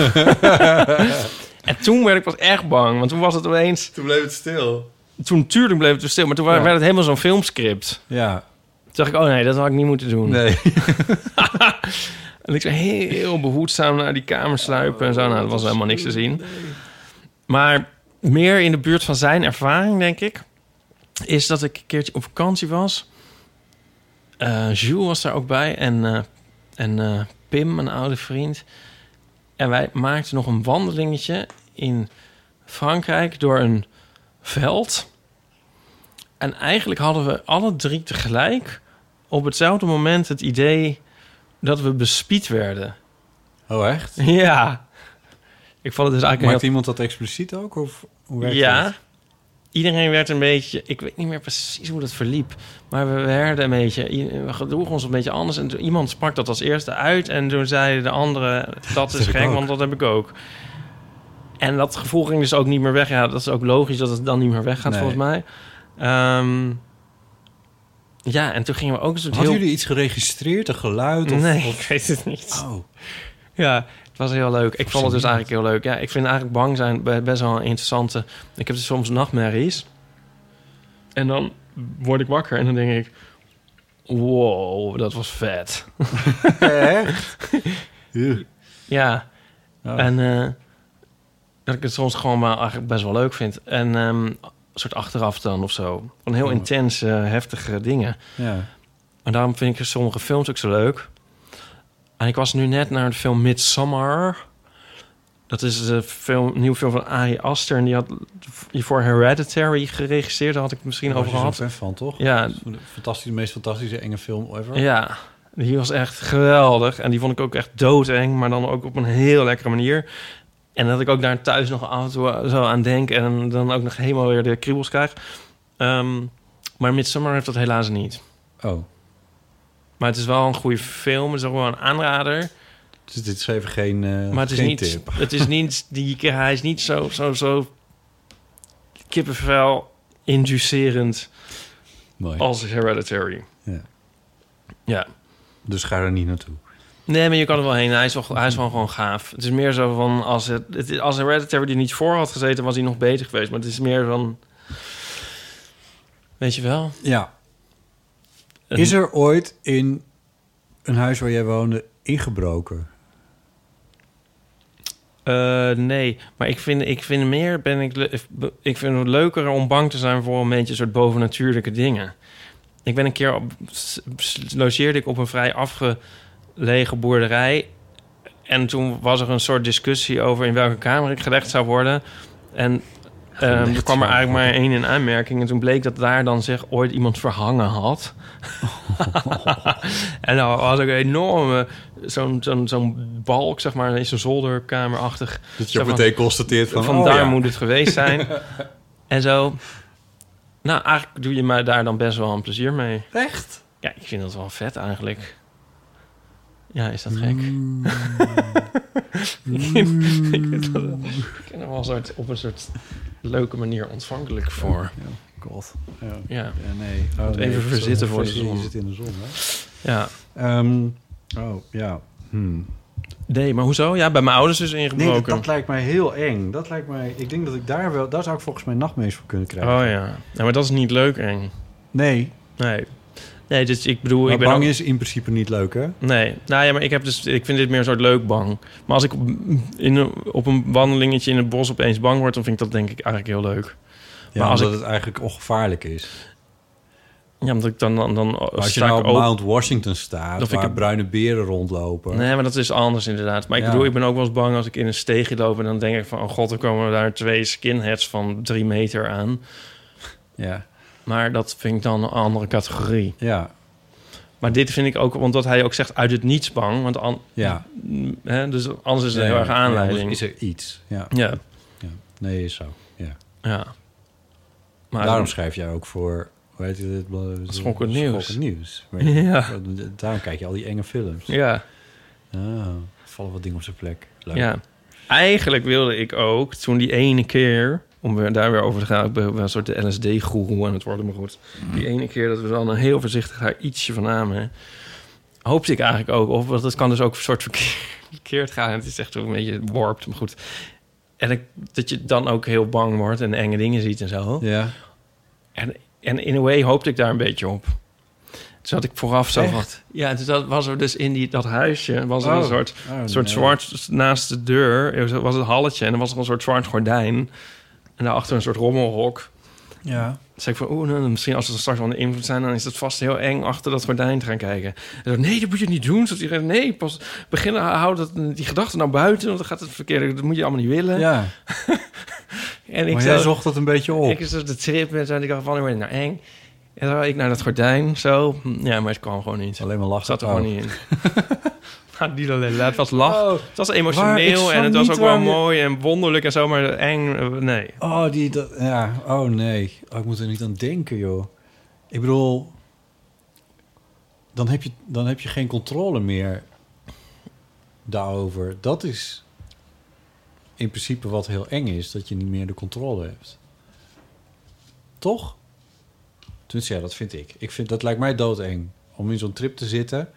En toen werd ik pas echt bang, want toen was het opeens... Toen bleef het stil. Toen natuurlijk bleef het dus stil, maar toen ja. werd het helemaal zo'n filmscript. Ja. Toen dacht ik, oh nee, dat had ik niet moeten doen. Nee. En ik zei heel behoedzaam naar die kamer sluipen en zo. Nou, dat was helemaal niks te zien. Maar meer in de buurt van zijn ervaring, denk ik, is dat ik een keertje op vakantie was. Uh, Jules was daar ook bij en, uh, en uh, Pim, een oude vriend. En wij maakten nog een wandelingetje in Frankrijk door een veld. En eigenlijk hadden we alle drie tegelijk op hetzelfde moment het idee dat we bespied werden. Oh, echt? Ja. Ik vond het dus eigenlijk Maakt heel... iemand dat expliciet ook? Of hoe werkt ja. dat? iedereen werd een beetje... Ik weet niet meer precies hoe dat verliep. Maar we werden een beetje... We gedroegen ons een beetje anders. En iemand sprak dat als eerste uit. En toen zeiden de anderen... Dat is gek, want dat heb ik ook. En dat gevoel ging dus ook niet meer weg. Ja, dat is ook logisch dat het dan niet meer weggaat, nee. volgens mij. Um, ja, en toen gingen we ook een soort Hadden heel... jullie iets geregistreerd, een geluid? Of, nee, of... ik weet het niet. Oh. Ja, het was heel leuk. Ik vond het dus eigenlijk heel leuk. Ja, ik vind eigenlijk bang zijn best wel een interessante... Ik heb dus soms nachtmerries. En dan word ik wakker en dan denk ik... Wow, dat was vet. Echt? Ja. Oh. En uh, dat ik het soms gewoon maar eigenlijk best wel leuk vind. En um, een soort achteraf dan of zo. Van heel oh. intense, heftige dingen. Ja. En daarom vind ik sommige films ook zo leuk... En ik was nu net naar de film Midsommar. Dat is een film, een nieuwe film van Ari Aster. En die had voor Hereditary geregisseerd. Daar had ik het misschien Daar over gehad. Daar was je fan van, toch? Ja. Fantastisch, de meest fantastische enge film ever. Ja, die was echt geweldig. En die vond ik ook echt doodeng. Maar dan ook op een heel lekkere manier. En dat ik ook daar thuis nog af en toe zo aan denk. En dan ook nog helemaal weer de kriebels krijg. Um, maar Midsommar heeft dat helaas niet. Oh. Maar het is wel een goede film. Het is ook wel een aanrader. Dus dit is even geen, uh, maar het is geen niet, tip. Het is niet die, hij is niet zo, zo, zo kippenvel inducerend Mooi. als Hereditary. Ja. Ja. Dus ga er niet naartoe. Nee, maar je kan er wel heen. Hij is wel, hij is wel gewoon gaaf. Het is meer zo van... Als, het, het, als Hereditary er niet voor had gezeten... was hij nog beter geweest. Maar het is meer van... Weet je wel? Ja. Is er ooit in een huis waar jij woonde ingebroken? Uh, nee, maar ik vind, ik vind meer ben ik, ik vind het leuker om bang te zijn voor een beetje een soort bovennatuurlijke dingen. Ik ben een keer op, logeerde ik op een vrij afgelegen boerderij en toen was er een soort discussie over in welke kamer ik gelegd zou worden en Um, er kwam er eigenlijk maar één in aanmerking. En toen bleek dat daar dan zich ooit iemand verhangen had. En dan was ook een enorme... Zo'n, zo'n, zo'n balk, zeg maar, in zo'n zolderkamerachtig. Dat je meteen constateert van... Van oh, daar ja. moet het geweest zijn. En zo... Nou, eigenlijk doe je mij daar dan best wel een plezier mee. Echt? Ja, ik vind dat wel vet eigenlijk. Ja, is dat gek? Mm. ik, vind, ik, vind dat, ik ben er wel een soort, op een soort leuke manier ontvankelijk voor. Ja, god. Ja, ja. ja nee. Oh, nee. Even verzitten voor de zon. Je zit in de zon, hè? Ja. Um, oh, ja. Hmm. Nee, maar hoezo? Ja, bij mijn ouders is ingebroken. Nee, dat, dat lijkt mij heel eng. Dat lijkt mij... Ik denk dat ik daar wel... Daar zou ik volgens mij nachtmerries voor kunnen krijgen. Oh ja. Ja, maar dat is niet leuk eng. Nee. Nee. Nee, dus ik bedoel... Maar ik ben bang ook... is in principe niet leuk, hè? Nee. Nou ja, maar ik heb dus... Ik vind dit meer een soort leuk bang. Maar als ik in een, op een wandelingetje in het bos opeens bang word... dan vind ik dat denk ik eigenlijk heel leuk. Ja, maar als omdat ik, het eigenlijk ongevaarlijk is. Ja, omdat ik dan... dan, dan als je nou op ook, Mount Washington staat... waar ik, bruine beren rondlopen... Nee, maar dat is anders inderdaad. Maar ik ja. bedoel, ik ben ook wel eens bang als ik in een steegje loop... en dan denk ik van... oh god, er komen daar twee skinheads van drie meter aan. Ja. Maar dat vind ik dan een andere categorie. Ja. Maar dit vind ik ook, omdat hij ook zegt uit het niets bang. Want an, ja. Hè, dus anders is er ja, een heel erg aanleiding. Ja, is er iets. Ja. Ja. ja. Nee, is zo. Ja. Ja. Maar daarom dan, schrijf jij ook voor... Hoe heet het? Schokkend nieuws. Schokkend nieuws. Ja. Daarom kijk je al die enge films. Ja. Ah, vallen wat dingen op zijn plek. Leuk. Ja. Eigenlijk wilde ik ook, toen die ene keer... om weer daar weer over te gaan, ik ben een soort de L S D-goeroe aan het worden, maar goed. Die ene keer dat we dan een heel voorzichtig daar ietsje van namen... hoopte ik eigenlijk ook, of want dat kan dus ook een soort verkeerd gaan. Het is echt ook een beetje warped, maar goed. En ik, dat je dan ook heel bang wordt en enge dingen ziet en zo. Ja. En, en in a way hoopte ik daar een beetje op. Dus had ik vooraf zo van... Ja, dus dat was er dus in die, dat huisje... was er oh. een soort, oh, soort nee. zwart... naast de deur was het halletje... en er was er een soort zwart gordijn... en daarachter een soort rommelhok. Ja. Dus zei ik van... oeh, nou, misschien als we straks wel de invloed zijn... dan is het vast heel eng achter dat gordijn te gaan kijken. En dan, nee, dat moet je niet doen. Zodat iedereen, nee, pas beginnen, hou dat, die gedachten naar buiten... want dan gaat het verkeerd. Dat moet je allemaal niet willen. Ja. en ik maar zo, jij zocht dat een beetje op. Ik zo de trip en zo... en ik dacht van, nou eng... En dan ik naar dat gordijn, zo. Ja, maar het kwam gewoon niet. Alleen maar lachen. Zat er oh. gewoon niet in. Het was lach. Oh, het was emotioneel en het was ook wel mooi en wonderlijk en zo, maar eng, nee. Oh, die, dat, ja, oh nee. Oh, ik moet er niet aan denken, joh. Ik bedoel, dan heb je, dan heb je geen controle meer daarover. Dat is in principe wat heel eng is, dat je niet meer de controle hebt. Toch? Dus ja, dat vind ik. Ik vind, dat lijkt mij doodeng. Om in zo'n trip te zitten.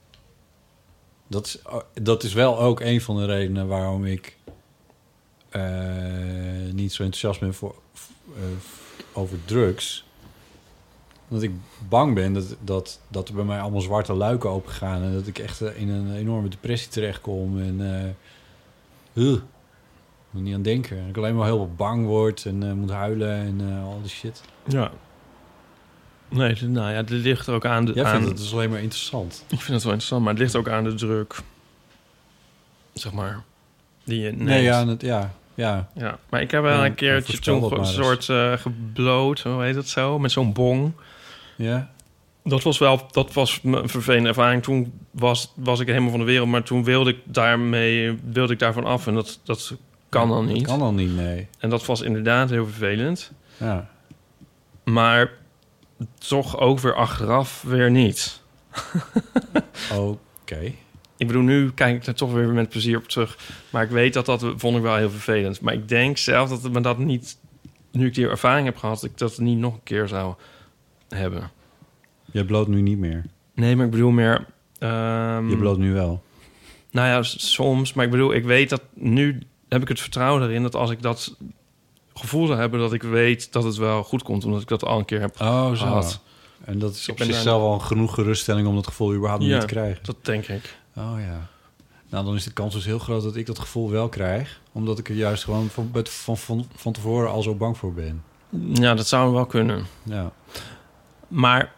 Dat is, dat is wel ook een van de redenen waarom ik uh, niet zo enthousiast ben voor, uh, over drugs. Omdat ik bang ben dat, dat, dat er bij mij allemaal zwarte luiken opengaan. En dat ik echt in een enorme depressie terechtkom. En uh, uh, moet niet aan denken. En ik alleen maar heel bang word en uh, moet huilen en uh, al die shit. Ja. Nee, nou ja, dit ligt ook aan de... Jij aan... vindt het dus alleen maar interessant. Ik vind het wel interessant, maar het ligt ook aan de druk. Zeg maar. Die je neemt. Nee, ja, het, ja, ja. ja. Maar ik heb wel ja, een keertje toen een soort uh, gebloot, hoe heet dat zo? Met zo'n bong. Ja. Dat was wel, dat was een vervelende ervaring. Toen was, was ik helemaal van de wereld, maar toen wilde ik daarmee, wilde ik daarvan af. En dat, dat kan dan niet. Dat kan dan niet, nee. En dat was inderdaad heel vervelend. Ja. Maar toch ook weer achteraf weer niet. Oké. Okay. Ik bedoel, nu kijk ik er toch weer met plezier op terug. Maar ik weet dat dat vond ik wel heel vervelend. Maar ik denk zelf dat het me dat niet... Nu ik die ervaring heb gehad, dat ik dat niet nog een keer zou hebben. Jij bloot nu niet meer? Nee, maar ik bedoel meer... Um, Je bloot nu wel? Nou ja, soms. Maar ik bedoel, ik weet dat nu... heb ik het vertrouwen erin dat als ik dat gevoel zou hebben, dat ik weet dat het wel goed komt, omdat ik dat al een keer heb oh, gehad. Zo. En dat is op zichzelf al genoeg geruststelling om dat gevoel überhaupt ja, niet te krijgen. Dat denk ik. Oh ja. Nou, dan is de kans dus heel groot dat ik dat gevoel wel krijg, omdat ik er juist gewoon van, van, van, van tevoren al zo bang voor ben. Ja, dat zou wel kunnen. Ja. Maar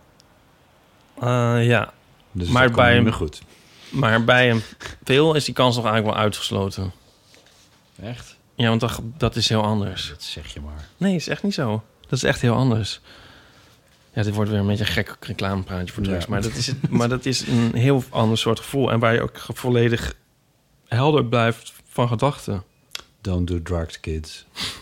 uh, ja. Dus maar bij niet een meer goed. Maar bij een veel is die kans nog eigenlijk wel uitgesloten. Echt? Ja, want dat, dat is heel anders. Dat zeg je maar. Nee, is echt niet zo. Dat is echt heel anders. Ja, dit wordt weer een beetje een gek reclamepraatje voor drugs. Ja. Maar, dat is, maar dat is een heel ander soort gevoel. En waar je ook volledig helder blijft van gedachten. Don't do drugs, kids.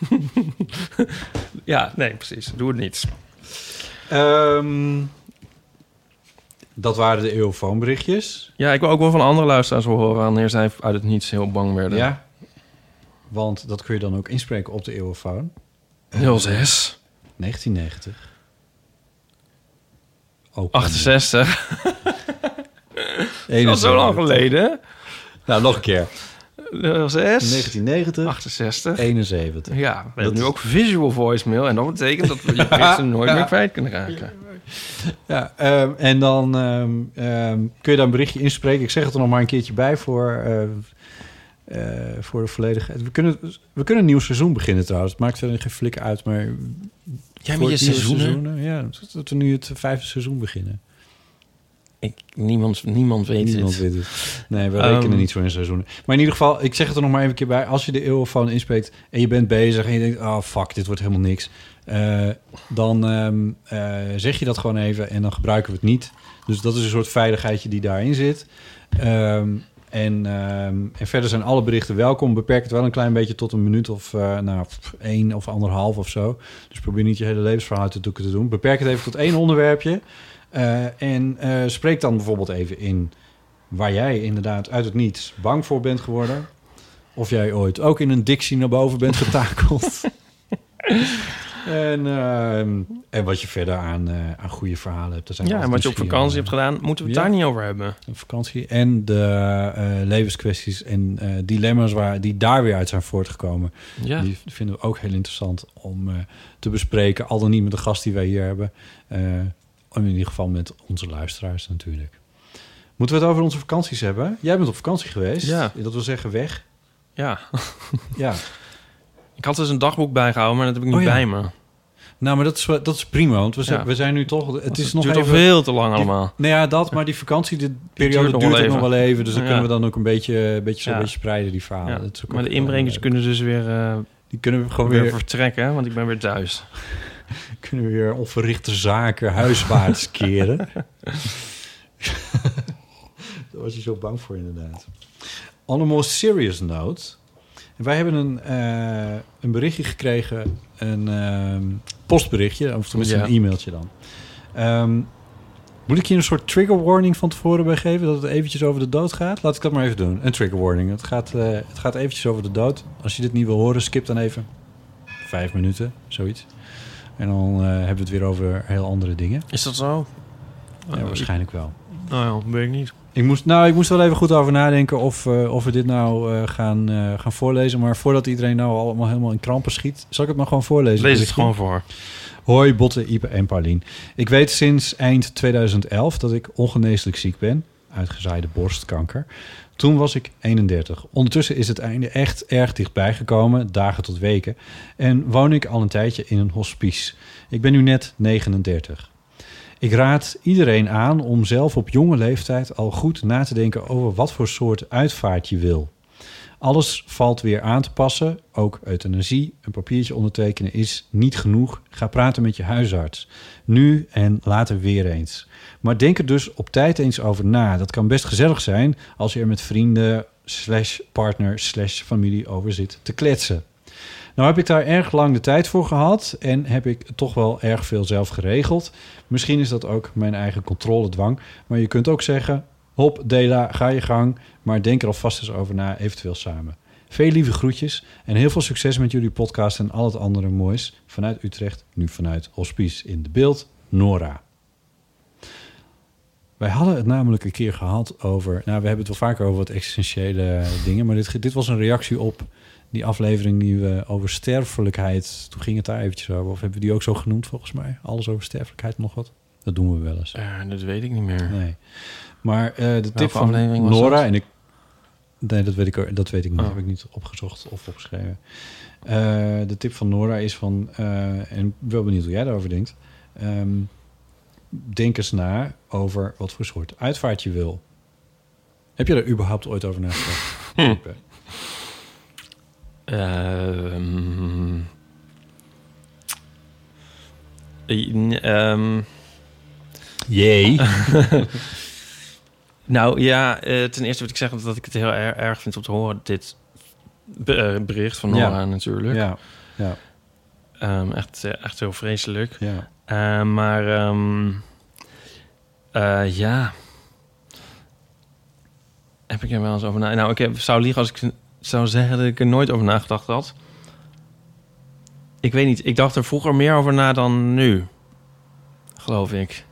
Ja, nee, precies. Doe het niet. Um, dat waren de eeuwfoonberichtjes. Ja, ik wil ook wel van andere luisteraars horen wanneer zij uit het niets heel bang werden. Ja, want dat kun je dan ook inspreken op de eeuwfoon. nul zes negentien negentig Ook achtenzestig Dat is al zo lang geleden. Nou, nog een keer. nul zes negentien negentig achtenzestig eenenzeventig Ja, we dat hebben nu ook visual voicemail. En dat betekent dat we je berichten nooit meer kwijt kunnen raken. Ja, um, en dan um, um, kun je daar een berichtje inspreken. Ik zeg het er nog maar een keertje bij voor, uh, uh, voor de volledigheid. We kunnen, we kunnen een nieuw seizoen beginnen trouwens. Het maakt verder geen flikker uit, maar... Jij met je seizoenen? seizoenen? Ja, dat we nu het vijfde seizoen beginnen. Ik, niemand, niemand weet niemand het. Weet het. Nee, we rekenen um, niet zo in seizoenen. Maar in ieder geval, ik zeg het er nog maar even een keer bij. Als je de eeuwfoon inspreekt en je bent bezig en je denkt... oh, fuck, dit wordt helemaal niks. Uh, dan um, uh, zeg je dat gewoon even en dan gebruiken we het niet. Dus dat is een soort veiligheidje die daarin zit. Um, en, um, en verder zijn alle berichten welkom. Beperk het wel een klein beetje tot een minuut of uh, nou, één of anderhalf of zo. Dus probeer niet je hele levensverhaal te doen. Beperk het even tot één onderwerpje. Uh, en uh, spreek dan bijvoorbeeld even in waar jij inderdaad uit het niets bang voor bent geworden. Of jij ooit ook in een dictie naar boven bent getakeld. en, uh, en wat je verder aan, uh, aan goede verhalen hebt. Er zijn ja, en wat je op vakantie aan, hebt gedaan, moeten we het ja, daar niet over hebben. Vakantie en de uh, levenskwesties en uh, dilemma's waar, die daar weer uit zijn voortgekomen. Ja. Die vinden we ook heel interessant om uh, te bespreken. Al dan niet met de gast die wij hier hebben. Uh, in ieder geval met onze luisteraars natuurlijk. Moeten we het over onze vakanties hebben? Jij bent op vakantie geweest. Ja. Dat wil zeggen weg. Ja. Ja. Ik had dus een dagboek bijgehouden, maar dat heb ik niet oh, ja. bij me. Nou, maar dat is, dat is prima, want we zijn, ja. we zijn nu toch... Het, is het nog duurt even, al veel te lang allemaal. Die, nou ja, dat, maar die vakantie, de periode duurt, duurt nog, nog wel even. Dus dan ja. kunnen we dan ook een beetje, een beetje zo ja. een beetje spreiden, die verhalen. Ja. Dat is ook maar de inbrengers kunnen dus weer... Uh, die kunnen we gewoon weer, weer vertrekken, want ik ben weer thuis. Kunnen we weer onverrichte zaken huiswaarts keren. was hij zo bang voor, inderdaad. On a more serious note. Wij hebben een, uh, een berichtje gekregen, een uh, postberichtje, of tenminste ja. een e-mailtje dan. Um, moet ik hier een soort trigger warning van tevoren bij geven, dat het eventjes over de dood gaat? Laat ik dat maar even doen. Een trigger warning. Het gaat, uh, het gaat eventjes over de dood. Als je dit niet wil horen, skip dan even vijf minuten, zoiets. En dan uh, hebben we het weer over heel andere dingen. Is dat zo? Ja, waarschijnlijk wel. Nou ja, weet ik niet. Ik moest, nou, ik moest wel even goed over nadenken of, uh, of we dit nou uh, gaan, uh, gaan voorlezen. Maar voordat iedereen nou allemaal helemaal in krampen schiet, zal ik het maar gewoon voorlezen. Lees het gewoon voor. Hoi Botte, Ipe en Paulien. Ik weet sinds eind tweeduizend elf dat ik ongeneeslijk ziek ben. Uitgezaaide borstkanker. Toen was ik eenendertig. Ondertussen is het einde echt erg dichtbij gekomen, dagen tot weken. En woon ik al een tijdje in een hospice. Ik ben nu net negenendertig. Ik raad iedereen aan om zelf op jonge leeftijd al goed na te denken over wat voor soort uitvaart je wil. Alles valt weer aan te passen, ook euthanasie. Een papiertje ondertekenen is niet genoeg. Ga praten met je huisarts. Nu en later weer eens. Maar denk er dus op tijd eens over na. Dat kan best gezellig zijn als je er met vrienden, slash partner, slash familie over zit te kletsen. Nou heb ik daar erg lang de tijd voor gehad en heb ik toch wel erg veel zelf geregeld. Misschien is dat ook mijn eigen controledwang. Maar je kunt ook zeggen, hop Dela, ga je gang, maar denk er alvast eens over na, eventueel samen. Veel lieve groetjes en heel veel succes met jullie podcast en al het andere moois. Vanuit Utrecht, nu vanuit Hospice in de beeld, Nora. Wij hadden het namelijk een keer gehad over, nou we hebben het wel vaker over wat existentiële dingen, maar dit, dit was een reactie op die aflevering die we over sterfelijkheid, toen ging het daar eventjes over. Of hebben we die ook zo genoemd volgens mij? Alles over sterfelijkheid, nog wat? Dat doen we wel eens. Uh, dat weet ik niet meer. Nee. Maar uh, de tip van Nora, en ik... Nee, dat weet ik, dat weet ik niet. Oh. Heb ik niet opgezocht of opgeschreven. Uh, de tip van Nora is van, uh, en wel benieuwd hoe jij daarover denkt. Um, denk eens na over wat voor soort uitvaart je wil. Heb je daar überhaupt ooit over nagedacht? Hm. Um, um, Jee. Nou ja, uh, ten eerste wil ik zeggen dat ik het heel erg, erg vind om te horen. Dit be- bericht van Nora ja. natuurlijk. Ja, ja. Um, echt, echt heel vreselijk. Ja. Uh, maar um, uh, ja, heb ik er wel eens over na. Nou, ik heb, zou liegen als ik zou zeggen dat ik er nooit over nagedacht had. Ik weet niet. Ik dacht er vroeger meer over na dan nu. Geloof ik.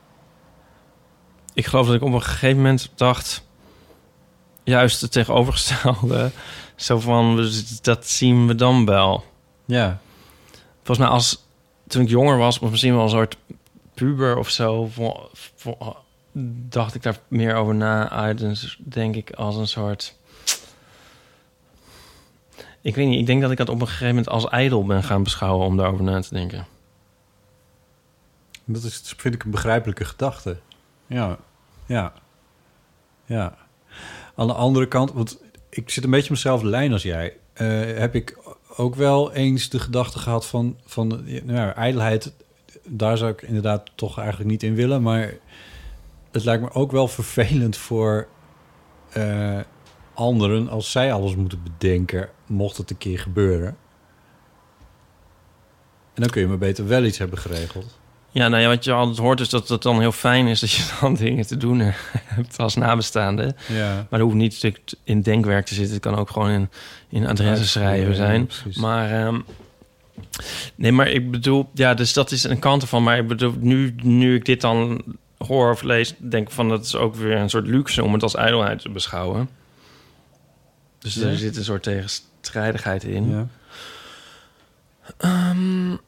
Ik geloof dat ik op een gegeven moment dacht, juist het tegenovergestelde. Zo van, dat zien we dan wel. Ja. Volgens mij als, toen ik jonger was, of misschien wel een soort puber of zo, voor, voor, dacht ik daar meer over na uit. Dus denk ik als een soort... Ik weet niet, ik denk dat ik dat op een gegeven moment als ijdel ben gaan beschouwen om daarover na te denken. Dat is, vind ik, een begrijpelijke gedachte. Ja, ja, ja. Aan de andere kant, want ik zit een beetje op dezelfde lijn als jij. Uh, heb ik ook wel eens de gedachte gehad van, van nou ja, ijdelheid. Daar zou ik inderdaad toch eigenlijk niet in willen. Maar het lijkt me ook wel vervelend voor uh, anderen als zij alles moeten bedenken, mocht het een keer gebeuren. En dan kun je maar beter wel iets hebben geregeld. Ja, nou ja, wat je altijd hoort is dat het dan heel fijn is dat je dan dingen te doen hebt als nabestaande. Ja. Maar dat hoeft niet in denkwerk te zitten. Het kan ook gewoon in, in adressen schrijven zijn. Ja, maar um, nee, maar ik bedoel, ja, dus dat is een kant ervan. Maar ik bedoel, nu, nu ik dit dan hoor of lees, denk ik van dat is ook weer een soort luxe om het als ijdelheid te beschouwen. Dus ja. Er zit een soort tegenstrijdigheid in. Ja. Um,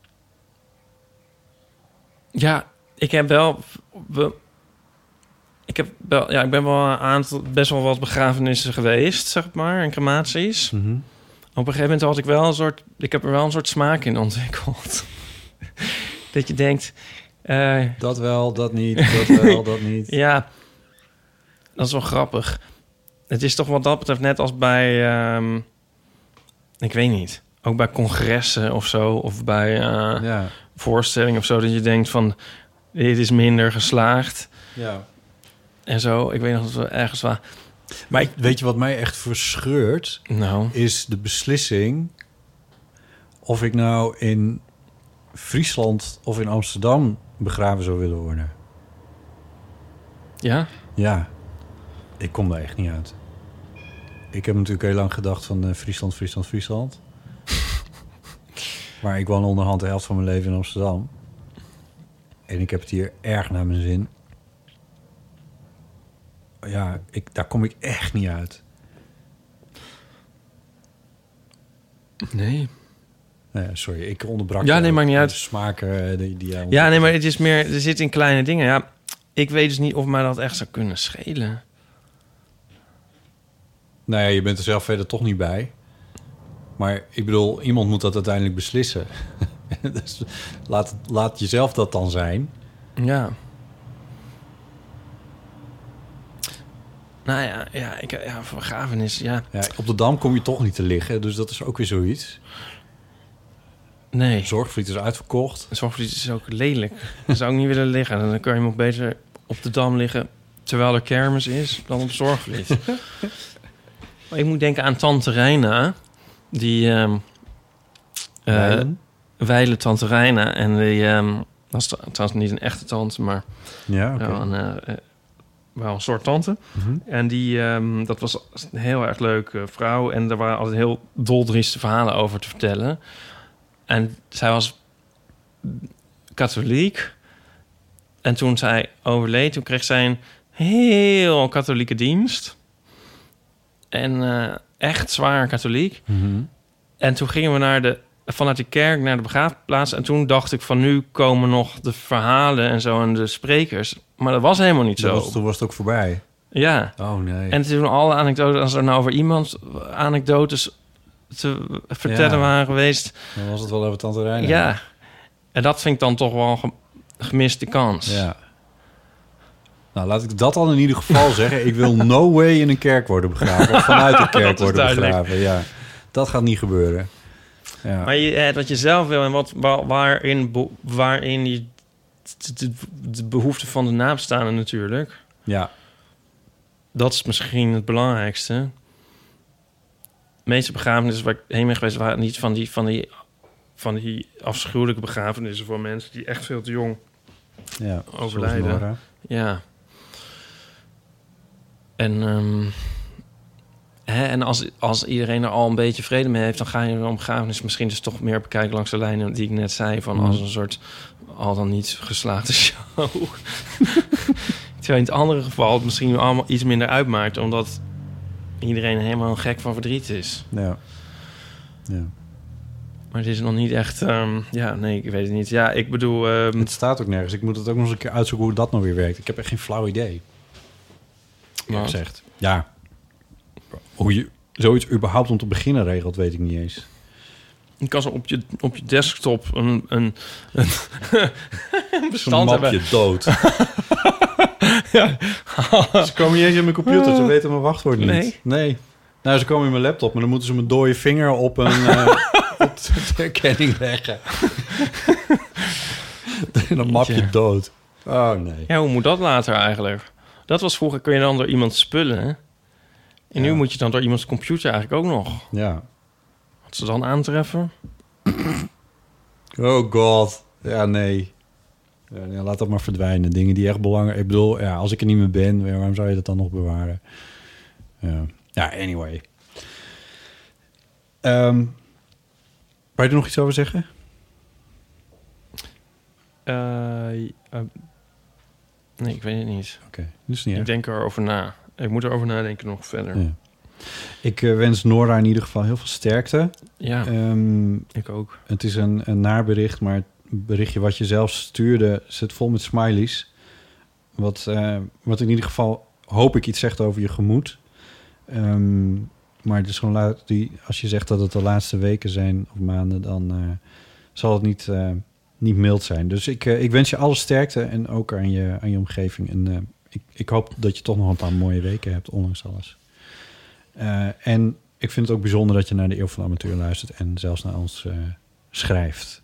Ja, ik heb wel... We, ik heb wel... Ja, ik ben wel een aantal... Best wel wat begrafenissen geweest, zeg maar. En crematies. Mm-hmm. Op een gegeven moment had ik wel een soort... Ik heb er wel een soort smaak in ontwikkeld. Dat je denkt... Uh, dat wel, dat niet, dat wel, dat niet. Ja, dat is wel grappig. Het is toch wat dat betreft net als bij... Um, ik weet niet. Ook bij congressen of zo. Of bij... Uh, ja. voorstelling of zo, dat je denkt van dit is minder geslaagd. Ja. en zo. Ik weet nog dat we ergens waren. Maar ik, weet je wat mij echt verscheurt? Nou. Is de beslissing of ik nou in Friesland of in Amsterdam begraven zou willen worden. Ja? Ja. Ik kom daar echt niet uit. Ik heb natuurlijk heel lang gedacht van uh, Friesland, Friesland, Friesland. Maar ik woon onderhand de helft van mijn leven in Amsterdam. En ik heb het hier erg naar mijn zin. Ja, ik, daar kom ik echt niet uit. Nee. Nee, sorry, ik onderbrak. Ja, nee, maakt niet uit. De smaken die, die jij Ja, nee, maar het is meer... Er zit in kleine dingen. Ja, ik weet dus niet of mij dat echt zou kunnen schelen. Nou ja, je bent er zelf verder toch niet bij. Maar ik bedoel, iemand moet dat uiteindelijk beslissen. Dus laat, laat jezelf dat dan zijn. Ja. Nou ja, ja, ik, ja voor begrafenis, ja. ja. Op de Dam kom je toch niet te liggen, dus dat is ook weer zoiets. Nee. Zorgvliet is uitverkocht. Zorgvliet is ook lelijk. Dat zou ik niet willen liggen. Dan kan je nog beter op de Dam liggen terwijl er kermis is dan op Zorgvliet. Maar ik moet denken aan Tante Reina. Die... Um, Weilen? Uh, Weilen Tante Reina. En die... Um, dat is trouwens niet een echte tante, maar... Ja, oké. Okay. Wel, uh, wel een soort tante. Mm-hmm. En die... Um, dat was een heel erg leuke vrouw. En er waren altijd heel doldrieste verhalen over te vertellen. En zij was katholiek. En toen zij overleed, toen kreeg zij een heel katholieke dienst. En uh, echt zwaar katholiek. Mm-hmm. En toen gingen we naar de, vanuit de kerk naar de begraafplaats. En toen dacht ik van nu komen nog de verhalen en zo en de sprekers. Maar dat was helemaal niet zo. Was, toen was het ook voorbij. Ja. Oh nee. En toen alle anekdotes, als er nou over iemand anekdotes te vertellen ja. waren geweest. Dan was het wel over Tante Reina. Ja. En dat vind ik dan toch wel een gemiste kans. Ja. Nou, laat ik dat dan in ieder geval zeggen. Ik wil no way in een kerk worden begraven. Of vanuit de kerk worden duidelijk. begraven. Ja, dat gaat niet gebeuren. Ja. Maar je, wat je zelf wil en wat, waarin, waarin je de, de behoefte van de nabestaanden natuurlijk. Ja. Dat is misschien het belangrijkste. De meeste begrafenissen waar ik heen ben geweest waren niet van die, van die, van die afschuwelijke begrafenissen voor mensen die echt veel te jong ja, overlijden. Ja. En, um, hè, en als, als iedereen er al een beetje vrede mee heeft, dan ga je een begrafenis misschien dus toch meer bekijken langs de lijnen die ik net zei, van mm. als een soort al dan niet geslaagde show. Terwijl in het andere geval het misschien allemaal iets minder uitmaakt, omdat iedereen helemaal gek van verdriet is. Ja. Ja. Maar het is nog niet echt... Um, ja, nee, ik weet het niet. Ja, ik bedoel... Um, het staat ook nergens. Ik moet het ook nog eens een keer uitzoeken hoe dat nou weer werkt. Ik heb echt geen flauw idee. Wat gezegd. Ja. Hoe je zoiets überhaupt om te beginnen regelt, weet ik niet eens. Je kan zo op je, op je desktop een, een, een, een bestand Zo'n mapje hebben. dood. Ja. Ze komen niet eens in mijn computer. Ze weten mijn wachtwoord niet. Nee? Nee. Nou, ze komen in mijn laptop, maar dan moeten ze mijn dode vinger op een... Uh, op de herkenning leggen. In een mapje ja. dood. Oh, nee. Ja, hoe moet dat later eigenlijk? Dat was vroeger, kun je dan door iemand spullen, hè? En ja. nu moet je dan door iemands computer eigenlijk ook nog. Ja. Wat ze dan aantreffen? Oh god. Ja, nee. Ja, nee. Laat dat maar verdwijnen. Dingen die echt belangrijk... Ik bedoel, ja, als ik er niet meer ben, waarom zou je dat dan nog bewaren? Ja, ja anyway. Um, Wil je er nog iets over zeggen? Uh, uh, nee, ik weet het niet. Oké, okay, dus niet. Ik erg. denk erover na. Ik moet erover nadenken nog verder. Ja. Ik uh, wens Nora in ieder geval heel veel sterkte. Ja, um, ik ook. Het is een, een naarbericht, maar het berichtje wat je zelf stuurde zit vol met smileys. Wat, uh, wat in ieder geval, hoop ik, iets zegt over je gemoed. Um, maar het is gewoon la- die, als je zegt dat het de laatste weken zijn of maanden, dan uh, zal het niet, uh, niet mild zijn. Dus ik, uh, ik wens je alle sterkte en ook aan je, aan je omgeving. En uh, ik, ik hoop dat je toch nog een paar mooie weken hebt, ondanks alles. Uh, en ik vind het ook bijzonder dat je naar de Eeuw van de Amateur luistert en zelfs naar ons uh, schrijft.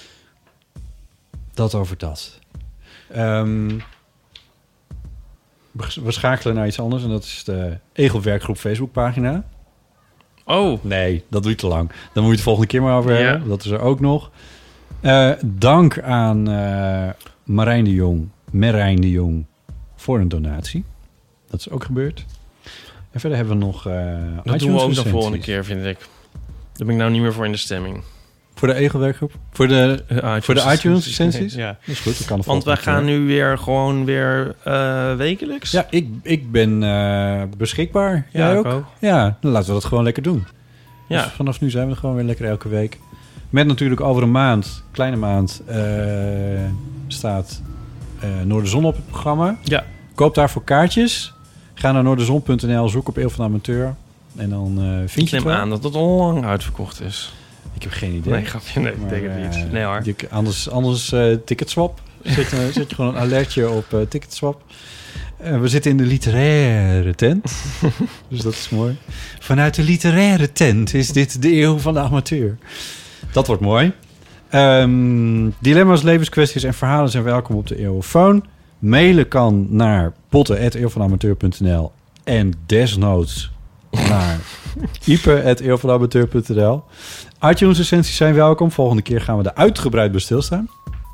Dat over dat. Um, we schakelen naar iets anders. En dat is de Egelwerkgroep Facebookpagina. Oh. Nee, dat duurt te lang. Dan moet je het volgende keer maar over Ja. hebben. Dat is er ook nog. Uh, dank aan uh, Marijn de Jong, Merijn de Jong, voor een donatie. Dat is ook gebeurd. En verder hebben we nog... Uh, dat doen we ook de volgende keer, vind ik. Daar ben ik nou niet meer voor in de stemming. Voor de Egelwerkgroep? Voor de, uh, iTunes, voor de iTunes-recensies? Ja. Dat is goed, dat kan de Want wij gaan keer. nu weer gewoon weer uh, wekelijks. Ja, ik, ik ben uh, beschikbaar. Ja, Jij ook? ook? Ja, dan laten we dat gewoon lekker doen. Ja. Dus vanaf nu zijn we er gewoon weer lekker elke week. Met natuurlijk over een maand, kleine maand, uh, staat uh, Noorderzon op het programma. Ja. Koop daarvoor kaartjes. Ga naar noorderzon punt n l, zoek op Eeuw van de Amateur. En dan uh, vind je het wel. wel. aan dat het al lang uitverkocht is. Ik heb geen idee. Nee, grapje, nee, ik denk het niet. Uh, nee hoor. Je, anders anders uh, Ticketswap. Zet, uh, zet je gewoon een alertje op uh, Ticketswap. Uh, we zitten in de literaire tent. Dus dat is mooi. Vanuit de literaire tent is dit de Eeuw van de Amateur. Dat wordt mooi. Um, dilemma's, levenskwesties en verhalen zijn welkom op de Eeuwofoon. Mailen kan naar potten at eeuw van de amateur punt n l en desnoods naar ipe at eeuw van de amateur punt n l. iTunes-recensies zijn welkom. Volgende keer gaan we er uitgebreid bij stilstaan.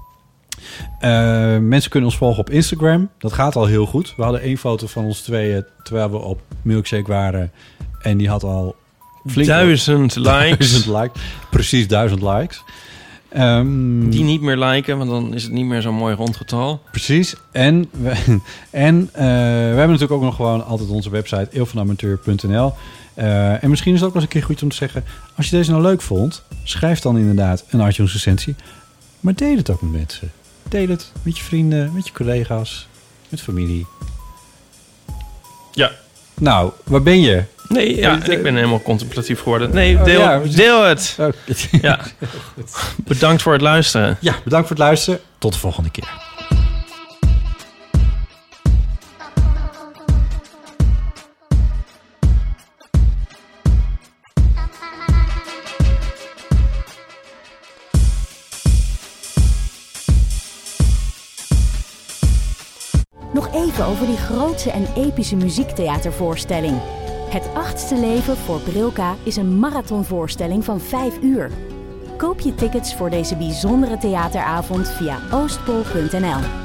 Uh, mensen kunnen ons volgen op Instagram. Dat gaat al heel goed. We hadden één foto van ons tweeën terwijl we op Milkshake waren. En die had al flink duizend op, likes. Duizend likes. Precies duizend likes. Um, die niet meer liken, want dan is het niet meer zo'n mooi rondgetal. Precies. En, we, en uh, we hebben natuurlijk ook nog gewoon altijd onze website eeuw van de amateur punt n l. Uh, en misschien is het ook wel eens een keer goed om te zeggen, als je deze nou leuk vond, schrijf dan inderdaad een iTunes recensie. Maar deel het ook met mensen. Deel het met je vrienden, met je collega's, met familie. Ja. Nou, waar ben je? Nee, ja, uh, ik ben helemaal contemplatief geworden. Nee, deel, oh, ja, deel het. Oh, ja. Bedankt voor het luisteren. Ja, bedankt voor het luisteren. Tot de volgende keer. Nog even over die grootse en epische muziektheatervoorstelling. Het achtste leven voor Brilka is een marathonvoorstelling van vijf uur. Koop je tickets voor deze bijzondere theateravond via oostpol punt n l.